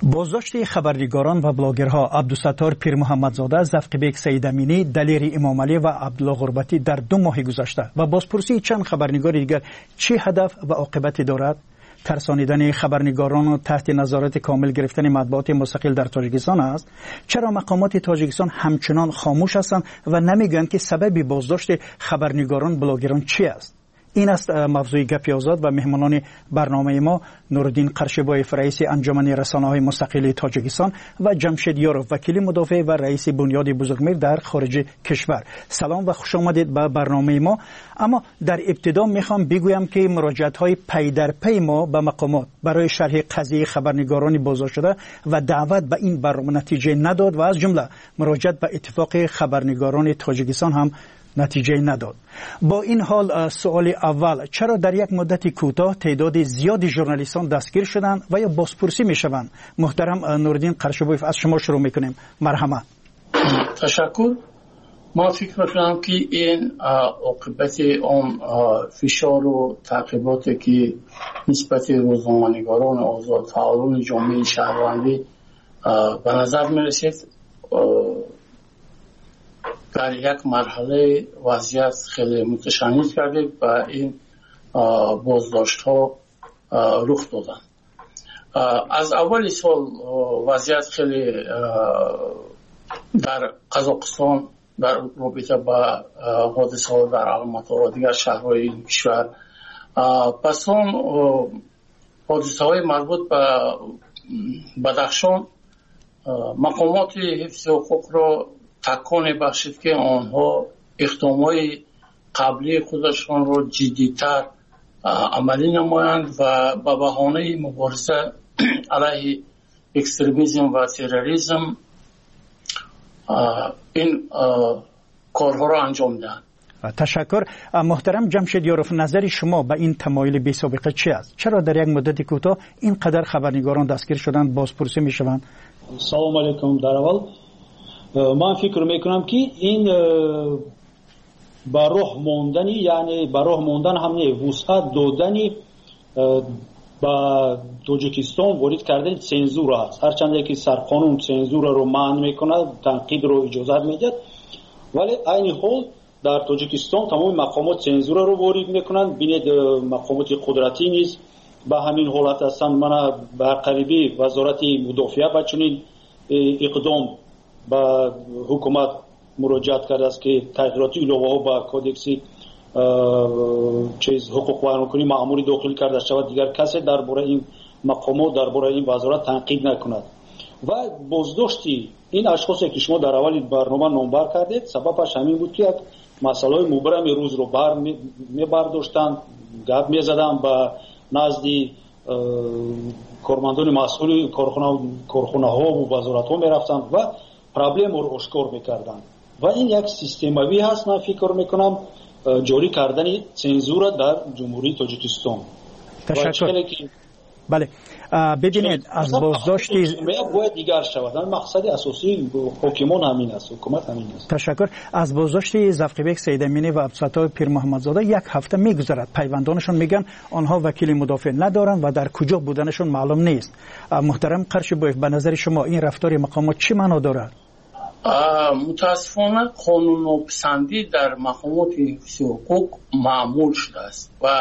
بازداشت خبرنگاران و بلاگرها عبدالستار پیر محمدزاده، زفقبیک سیدامینی، دلیر امام علی و عبدالله غربتی در دو ماه گذشته و بازپرسی چند خبرنگار دیگر چه هدف و عاقبتی دارد؟ ترسانیدن خبرنگاران و تحت نظارت کامل گرفتن مطبوعات مستقل در تاجیکستان است. چرا مقامات تاجیکستان همچنان خاموش هستند و نمیگویند که سبب بازداشت خبرنگاران بلاگران چی است؟ این است موضوع گپی آزاد و مهمانان برنامه ما نورالدین قرشبایف، رئیس انجمن رسانه‌های مستقل تاجیکستان و جمشید یاروف، وکیل مدافع و رئیس بنیاد بزرگمیر در خارج کشور. سلام و خوش آمدید به برنامه ما. اما در ابتدا میخوام بگویم که مراجعت‌های پی در پی ما به مقامات برای شرح قضیه خبرنگاران بازداشت شده و دعوت به این برنامه نتیجه نداد و از جمله مراجعت به اتفاق خبرنگاران تاجیکستان هم نتیجه نداد. با این حال سوال اول، چرا در یک مدت کوتاه تعداد زیادی ژورنالیستان دستگیر شدند و یا بازپرسی میشوند؟ محترم نورالدین قرشبایف، از شما شروع میکنیم. مرحمت. تشکر. ما فکر میکنم که این عاقبت اون فشار و تعقیباتی که نسبت روزنامه‌نگاران آزاد فعالان جامعه شهروندی به نظر میرسید در یک مرحله وضعیت خیلی متشنج کرده و این بازداشت ها رخ دادن. از اول سال وضعیت خیلی در قزاقستان در رابطه با حادثه ها در الماتا و دیگر شهرهای این کشور، پس اون حادثه های مربوط به بدخشان مقامات حفظ حقوق را تکان بخشید که آنها اقدامات قبلی خودشان را جدی‌تر عملی نمایند و به بهانه مبارزه علیه اکستریمیسم و تروریسم این کارها را انجام دهند. تشکر. محترم جمشید یاروف، نظر شما به این تمایل بی سابقه چی است؟ چرا در یک مدت کوتاه اینقدر خبرنگاران دستگیر شدند، بازپرسی میشوند؟ سلام علیکم. در اول من فکر میکنم که این با راه موندنی، یعنی با راه موندن همه وسعت دادنی با تاجیکستان وارد کردن سنزور است. هرچند که سرقانون سنزور رو منع میکنه، تنقید رو اجازه میده، ولی این حال در تاجیکستان تمام مقامات سنزور رو وارد میکنن. بینید مقامات قدرتی نیز به همین حالت هستند. من به قریبی وزارت مدافعه با چنین اقدام با حکومت مراجعت کرده است که تغییرات ایلاوه ها با کودکس چیز حقوق بیانکنی مأموری داخل کرده شود، دیگر کسی درباره این مقامات درباره این وزارت تنقید نکند. و بازداشتی این اشخاصی که شما در اول برنامه نامبر کردید سببش همین بود که یک مسئله مبرم روز رو بر می برداشتند، گپ می زدند با نزدی کارمندان مسئول کارخانه ها و وزارت ها می رفتند و پرابلم رو اشکار میکردن. و این یک سیستموی هست. من فکر میکنم جاری کردن سنزور در جمهوری تاجیکستان. تشکر. بله ببینید از بازداشتی باید دیگر شود. مقصد اساسی حکومت همین است، حکومت همین است. تشکر. از بازداشت زفقبیک سیدامینی و عبدالستار پیر محمدزاده یک هفته میگذرد. پیوندانشون میگن آنها وکیل مدافع ندارند و در کجا بودنشون معلوم نیست. محترم قرشبایف، به نظر شما این رفتار مقامات چی معنا دارد؟ متاسفانه قانون پسندی در مقامات حفظ حقوق معمول شده است و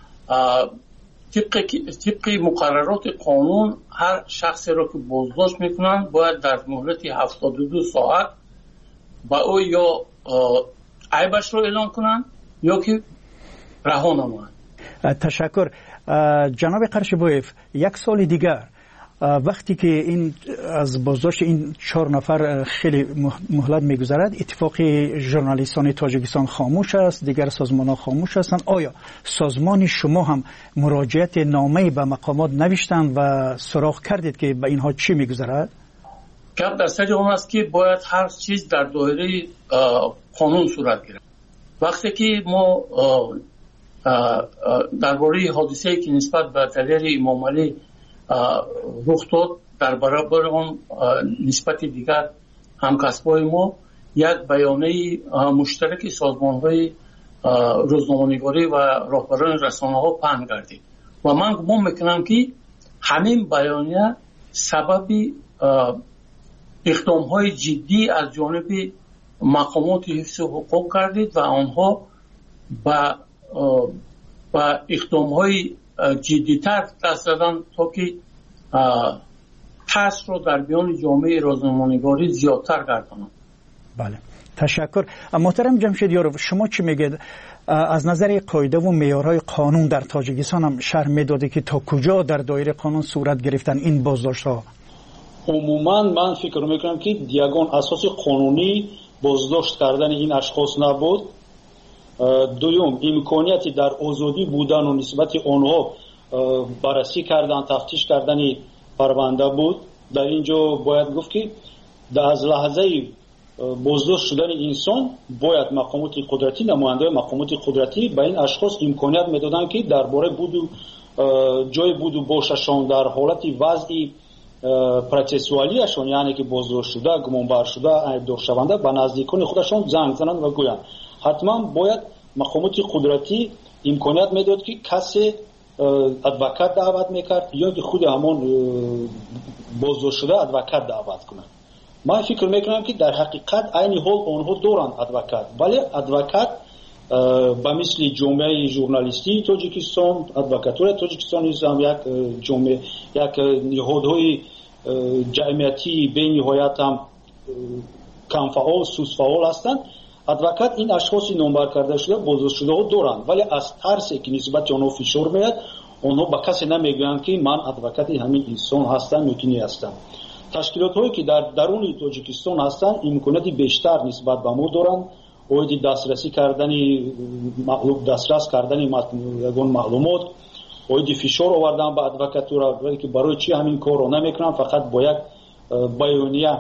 طبق طبق مقررات قانون هر شخصی را که بازداشت میکنند باید در مهلت هفتاد و دو ساعت با او یا عیبش را اعلام کنند یا که رها نمایند. تشکر. جناب قرشبایف، یک سال دیگر وقتی که این از بازداشت این چهار نفر خیلی مهلت میگذرد، اتفاق ژورنالیستان تاجیکستان خاموش است، دیگر سازمان ها خاموش هستند. آیا سازمان شما هم مراجعت نامه‌ای به مقامات نوشتند و سراغ کردید که به اینها چی میگذرد؟ گپ در سر اون است که باید هر چیز در دایره قانون صورت گیرد. وقتی که ما درباره حادثه‌ای که نسبت به دلیر امام علی رخ داد، در برابر آن نسبت دیگر همکسبای ما یک بیانیه مشترک سازمان‌های روزنامه‌نگاری و راهبران رسانه‌ها پهن گردید و من گمان میکنم که همین بیانیه سبب اقدام های جدی از جانب مقامات حفظ حقوق کردید و آنها با با اقدام های جدیتر دست دادن تا که ترس رو در میان جامعه روزنامه‌نگاری زیادتر گردانند. بله، تشکر. محترم جمشیدیارov، شما چی میگید؟ از نظر قاعده و معیارهای قانون در تاجیکستان هم شرح میداده که تا کجا در دایره قانون صورت گرفتن این بازداشت‌ها؟ عموما من فکر میکنم که یگان اساس قانونی بازداشت کردن این اشخاص نبود. دوم، امکانیتی در آزادی بودن و نسبت آنها بررسی کردن، تفتیش کردن پرونده بود. در اینجا باید گفت که از لحظه بازداشت شدن انسان باید مقامات قدرتی، نماینده مقامات قدرتی به این اشخاص امکانیت میدادن که درباره بود و جای بود و باششان در حالت وضعی پروسسوالیشون، یعنی که بازداشت شده، گمانبر شده، عیبدار شونده، به نزدیکان خودشون زنگ زنند و گویند. حتما باید مقامات قدرتی امکانیت میداد که کسی ادوکات دعوت میکرد یا که خود همون بازداشت شده ادوکات دعوت کنند. من فکر میکنم که در حقیقت عین حال آنها دارند ادوکات، ولی ادوکات به مثل جامعه ژورنالیستی تاجیکستان، ادوکاتور تاجیکستان هم یک جامعه، یک نهادهای جمعیتی به نهایت هم کم فعال، سوس فعال هستند. ادوکات این اشخاصی نامبر کرده شده، بازداشت شده ها دارند، ولی از ترسی که نسبت آنها فشار میاد، آنها به کسی نمیگویند که من ادوکات همین انسان هستم یا کی هستم. تشکیلات هایی که در درون تاجیکستان هستند امکانات بیشتر نسبت به ما دارند. اوید دسترسی کردن معلوم دسترس کردن یگان معلومات، اوید فشار آوردن به ادوکاتورا، ولی که برای چی همین کار رو نمیکنن؟ فقط با یک بیانیه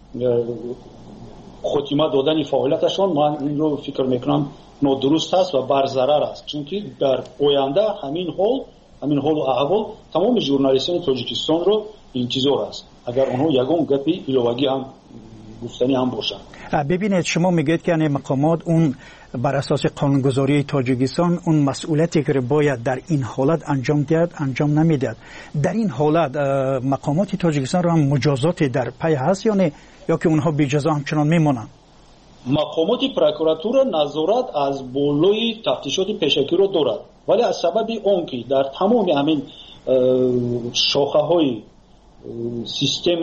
خاتمه دادن فعالیتشون. من این رو فکر میکنم نادرست است و بر ضرر است، چون که در آینده همین حال همین حال و احوال تمام ژورنالیستان تاجیکستان رو انتظار است اگر اونها یگان گپی ایلوگی هم گفتنی هم باشن. ببینید، شما میگید که یعنی مقامات اون بر اساس قانونگذاری تاجیکستان اون مسئولیتی که باید در این حالت انجام دهد انجام نمیدهد. در این حالت مقامات تاجیکستان را هم مجازات در پی هست یا نه، یا که اونها بی جزا همچنان میمونن؟ مقامات پروکراتور نظارت از بالای تفتیشات پیشکی رو دارد، ولی از سبب اون که در تمام همین شاخه های سیستم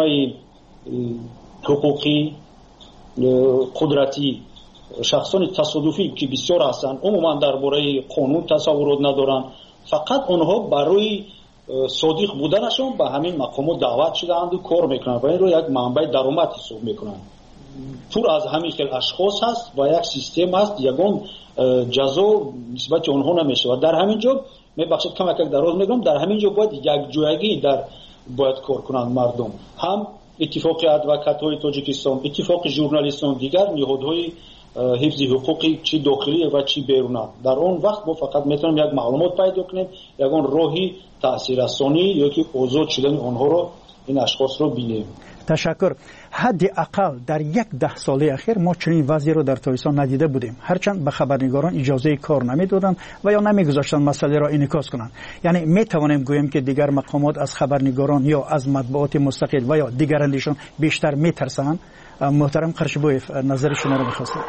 حقوقی قدرتی شخصان تصادفی که بسیار هستند عموما درباره قانون تصورات ندارند، فقط آنها برای صادق بودنشون به همین مقامات دعوت شدند و کار میکنند و این رو یک منبع درآمد حساب میکنند. پر از همین خیل اشخاص هست و یک سیستم هست، یگان جزا نسبت آنها نمیشه. و در همین جا میبخشید کم یک دراز میگم، در همین جا باید یک جایگی در باید کار کنند مردم، هم اتفاق ادوکات‌های تاجیکستان، اتفاق ژورنالیستان، دیگر نهادهای حفظ حقوقی چی داخلی و چی بیرونی. در اون وقت ما فقط میتونیم یک معلومات پیدا کنیم، یگان راهی تاثیررسانی یا که آزاد شدن آنها رو این اشخاص رو بینیم. تشکر. حداقل در یک ده ساله اخیر ما چنین وضعی رو در تاجیکستان ندیده بودیم، هرچند به خبرنگاران اجازه کار نمیدادند و یا نمیگذاشتند مسئله را انعکاس کنند. یعنی میتوانیم گوییم که دیگر مقامات از خبرنگاران یا از مطبوعات مستقل و یا دیگرانشون بیشتر میترسند. محترم قرشبویف، نظر شما رو میخواستم.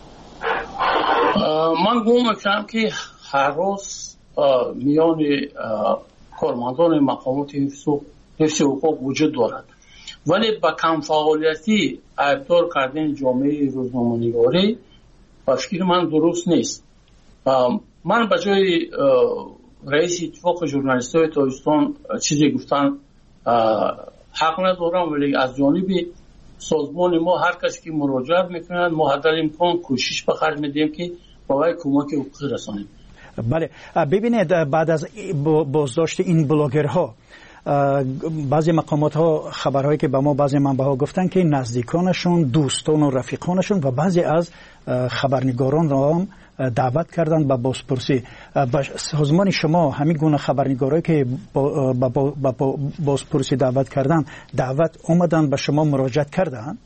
من گمان میکنم که هر روز میان کارمندان مقامات حفظ حقوق وجود دارد، ولی با کم فعالیتی عیبدار کردن جامعه روزنامه‌نگاری با فکر من درست نیست. من به جای رئیس اتفاق ژورنالیست‌های تاجیکستان چیزی گفتن حق ندارم، ولی از جانب سازمان ما هر کسی که مراجعه میکنند ما حد امکان کوشش به خرج میدیم که برای کمک حقوقی رسانیم. بله، ببینید بعد از بازداشت این بلاگرها بعضی مقامات ها خبرهایی که به ما بعضی منبع ها گفتن که نزدیکانشون، دوستان و رفیقانشون و بعضی از خبرنگاران را هم دعوت کردن به بازپرسی. به سازمان شما همین گونه خبرنگارایی که با, با, با, با بازپرسی دعوت کردن دعوت اومدن به شما مراجعت کردن؟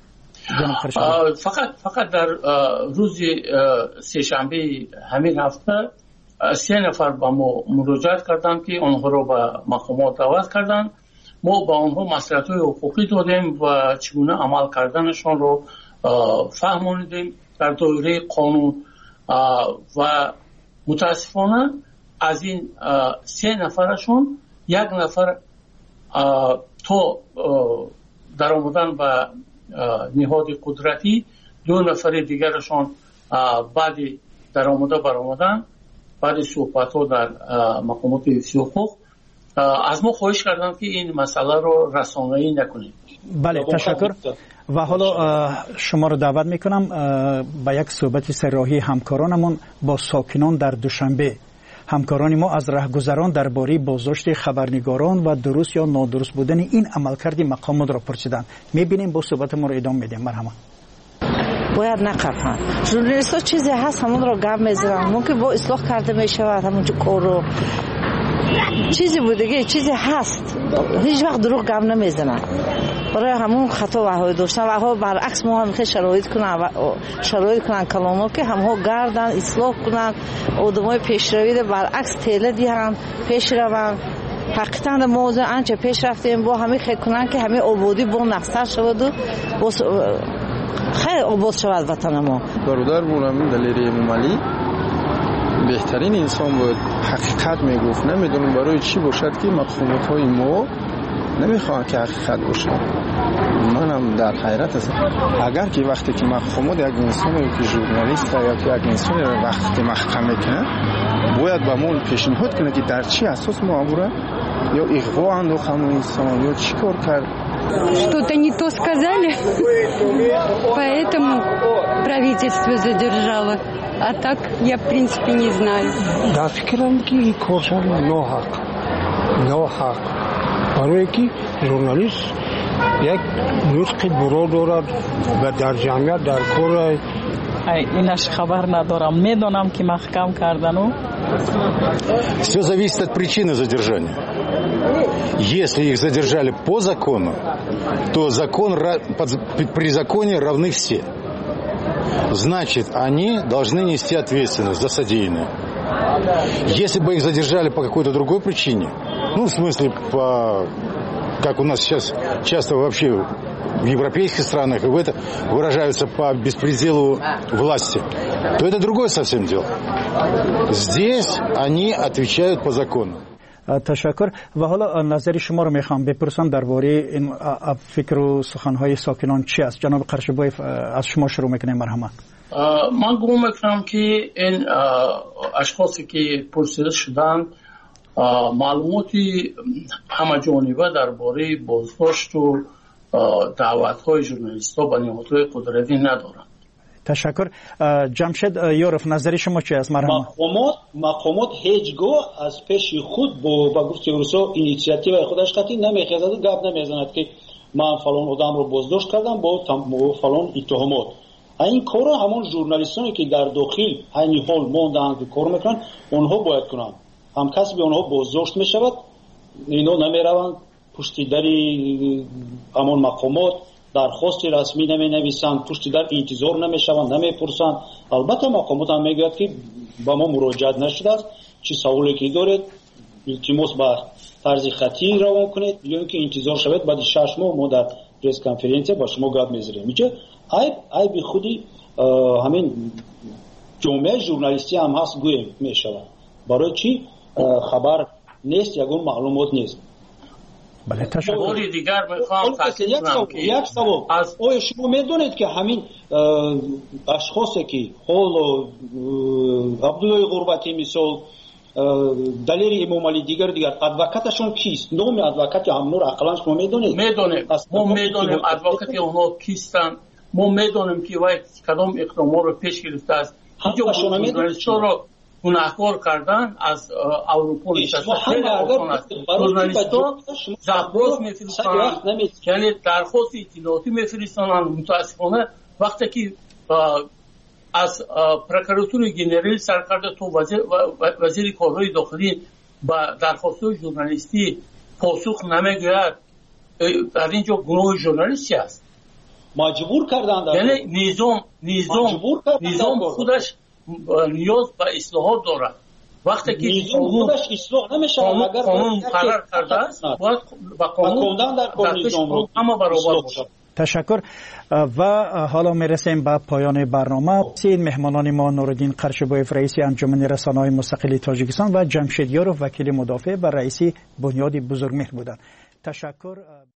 فقط فقط در روز سه شنبه همین هفته سه نفر با ما مراجعت کردن که آنها را به مقامات دعوت کردن ما با آنها مصلحت‌های حقوقی دادیم و چگونه عمل کردنشان رو فهموندیم در دایره قانون و متاسفانه از این سه نفرشون یک نفر تو در آمدن به نهاد قدرتی، دو نفر دیگرشان بعد در آمده بر آمدن بعد صحبت ها در مقامات حفظ حقوق از ما خواهش کردم که این مسئله رو رسانه‌ای نکنیم. بله تشکر. و حالا شما رو دعوت میکنم به یک صحبت سراحی همکارانمون با ساکنان در دوشنبه. همکاران ما از رهگذران درباره بازداشت خبرنگاران و درست یا نادرست بودن این عملکرد مقامات را پرسیدند. میبینیم با صحبت ما رو ادامه میدیم. مرحبا. باید نقفن. ژورنالیست‌ها چیزی هست همون رو گپ میزنن، ممکن با اصلاح کرده میشود همون کار رو چیزی بودگی چیزی هست، هیچ وقت دروغ گپ نمیزنن. برای همون خطا وهای داشتن و ها برعکس ما هم خیلی شرایط کنن شرایط کنن کلامو که همها گردن اصلاح کنن آدمای پیشروی برعکس تله دیهن پیش روان. حقیقتا موضوع انچه پیش رفتیم با همه خیلی کنن که همه آبادی با نقصر شود و خیلی آباد شود وطن ما. برادر بولم دلیری ممالی بهترین انسان بود، حقیقت میگفت. نمیدونم برای چی باشد که مفهومات های ما نمیخوان که حقیقت باشه. منم در حیرت هستم. اگر که وقتی که مفهومات یک انسانی که ژورنالیست یا که یک انسانی رو وقتی که محکمه کنه باید به ما پیشنهاد کنه که در چی اساس معموله یا اغوا انداختن انسان یا چی کار کرد. Что-то не то сказали, поэтому правительство задержало. А так я, в принципе, не знаю. Да, фикрам ки коршан ноҳақ. Ноҳақ. барое ки журналист як нутқи буро дорад ва дар ҷамъият дар кор инаш хабар надорам. Медонам ки маҳкам кардану. Все зависит от причины задержания. Если их задержали по закону, то закон, при законе равны все. Значит, они должны нести ответственность за содеянное. Если бы их задержали по какой-то другой причине, ну, в смысле, по, как у нас сейчас часто вообще в европейских странах, и в это выражаются по беспределу власти, то это другое совсем дело. Здесь они отвечают по закону. تشکر. و حالا نظر شما رو میخوام بپرسم درباره این فکر و سخنهای ساکنان چی است. جناب قرشبایف از شما شروع میکنیم. مرحبا. من گمان میکنم که این اشخاصی که پرسیده شدن معلوماتی همه جانبه درباره بازداشت و دعوت‌های ژورنالیست‌ها به نهادهای قدرتی ندارند. تشکر. جمشید یورف نظر شما چی است؟ مرحبا. مقامات مقامات هیچگاه از پیش خود با با گفته روسا اینیشیاتیو خودش قطعی نمیخواد گپ نمیزند که من فلان آدم رو بازداشت کردم با فلان اتهامات. این کارا همون ژورنالیستانی که در داخل این حال موندن که کار میکنن اونها باید کنن. هم کسی به اونها بازداشت میشود، اینا نمیروند پشت در همون مقامات درخواست رسمی نمی نویسند، پشت در انتظار نمیشوند، نمیپرسند. البته مقامات هم میگوید که با ما مراجعت نشده است، چی سوالی که دارید التماس به طرز خطی روان کنید یا اینکه انتظار شود بعد شش ماه ما در پرس کنفرانس با شما گپ میذاریم. میگه عیب عیب خودی همین جامعه ژورنالیستی هم هست گویم میشود. برای چی خبر نیست، یگون معلومات نیست. بله تشکر. باری دیگر میخوام تاکید کنم که یک سوال از آیا شما میدونید که همین اشخاصی که حال عبدالله غربتی مثال دلیری امام علی دیگر دیگر ادوکاتشون کیست؟ نام ادوکات همون رو اقلا شما میدونید؟ میدونیم. ما میدونیم ادوکات اونها کیستن. ما میدونیم که وای کدام اقدامات رو پیش گرفته است. اینجا شما میدونید چرا گناهکار کردن از اروپا نشسته ژورنالیست‌ها زبراز میفرستند، یعنی درخواست اطلاعاتی میفرستند. متاسفانه وقتی که از پروکراتور گنرال سرکرده تو وزیر, وزیر کارهای داخلی با درخواست‌های ژورنالیستی پاسخ نمیگوید، در اینجا گناه ژورنالیست چی است؟ مجبور کردن. یعنی نظام نظام نظام خودش نیاز به اصلاحات دارد. وقتی که نظام خودش اصلاح نمیشه اگر قانون مقرر کرده است باید با قانون در کل نظام رو اما برابر باشه. تشکر. و حالا میرسیم به پایان برنامه. سین مهمانان ما نورالدین قرشبویف رئیس انجمن رسانه‌های مستقل تاجیکستان و جمشید یاروف وکیل مدافع و رئیس بنیاد بزرگمهر بودند. تشکر.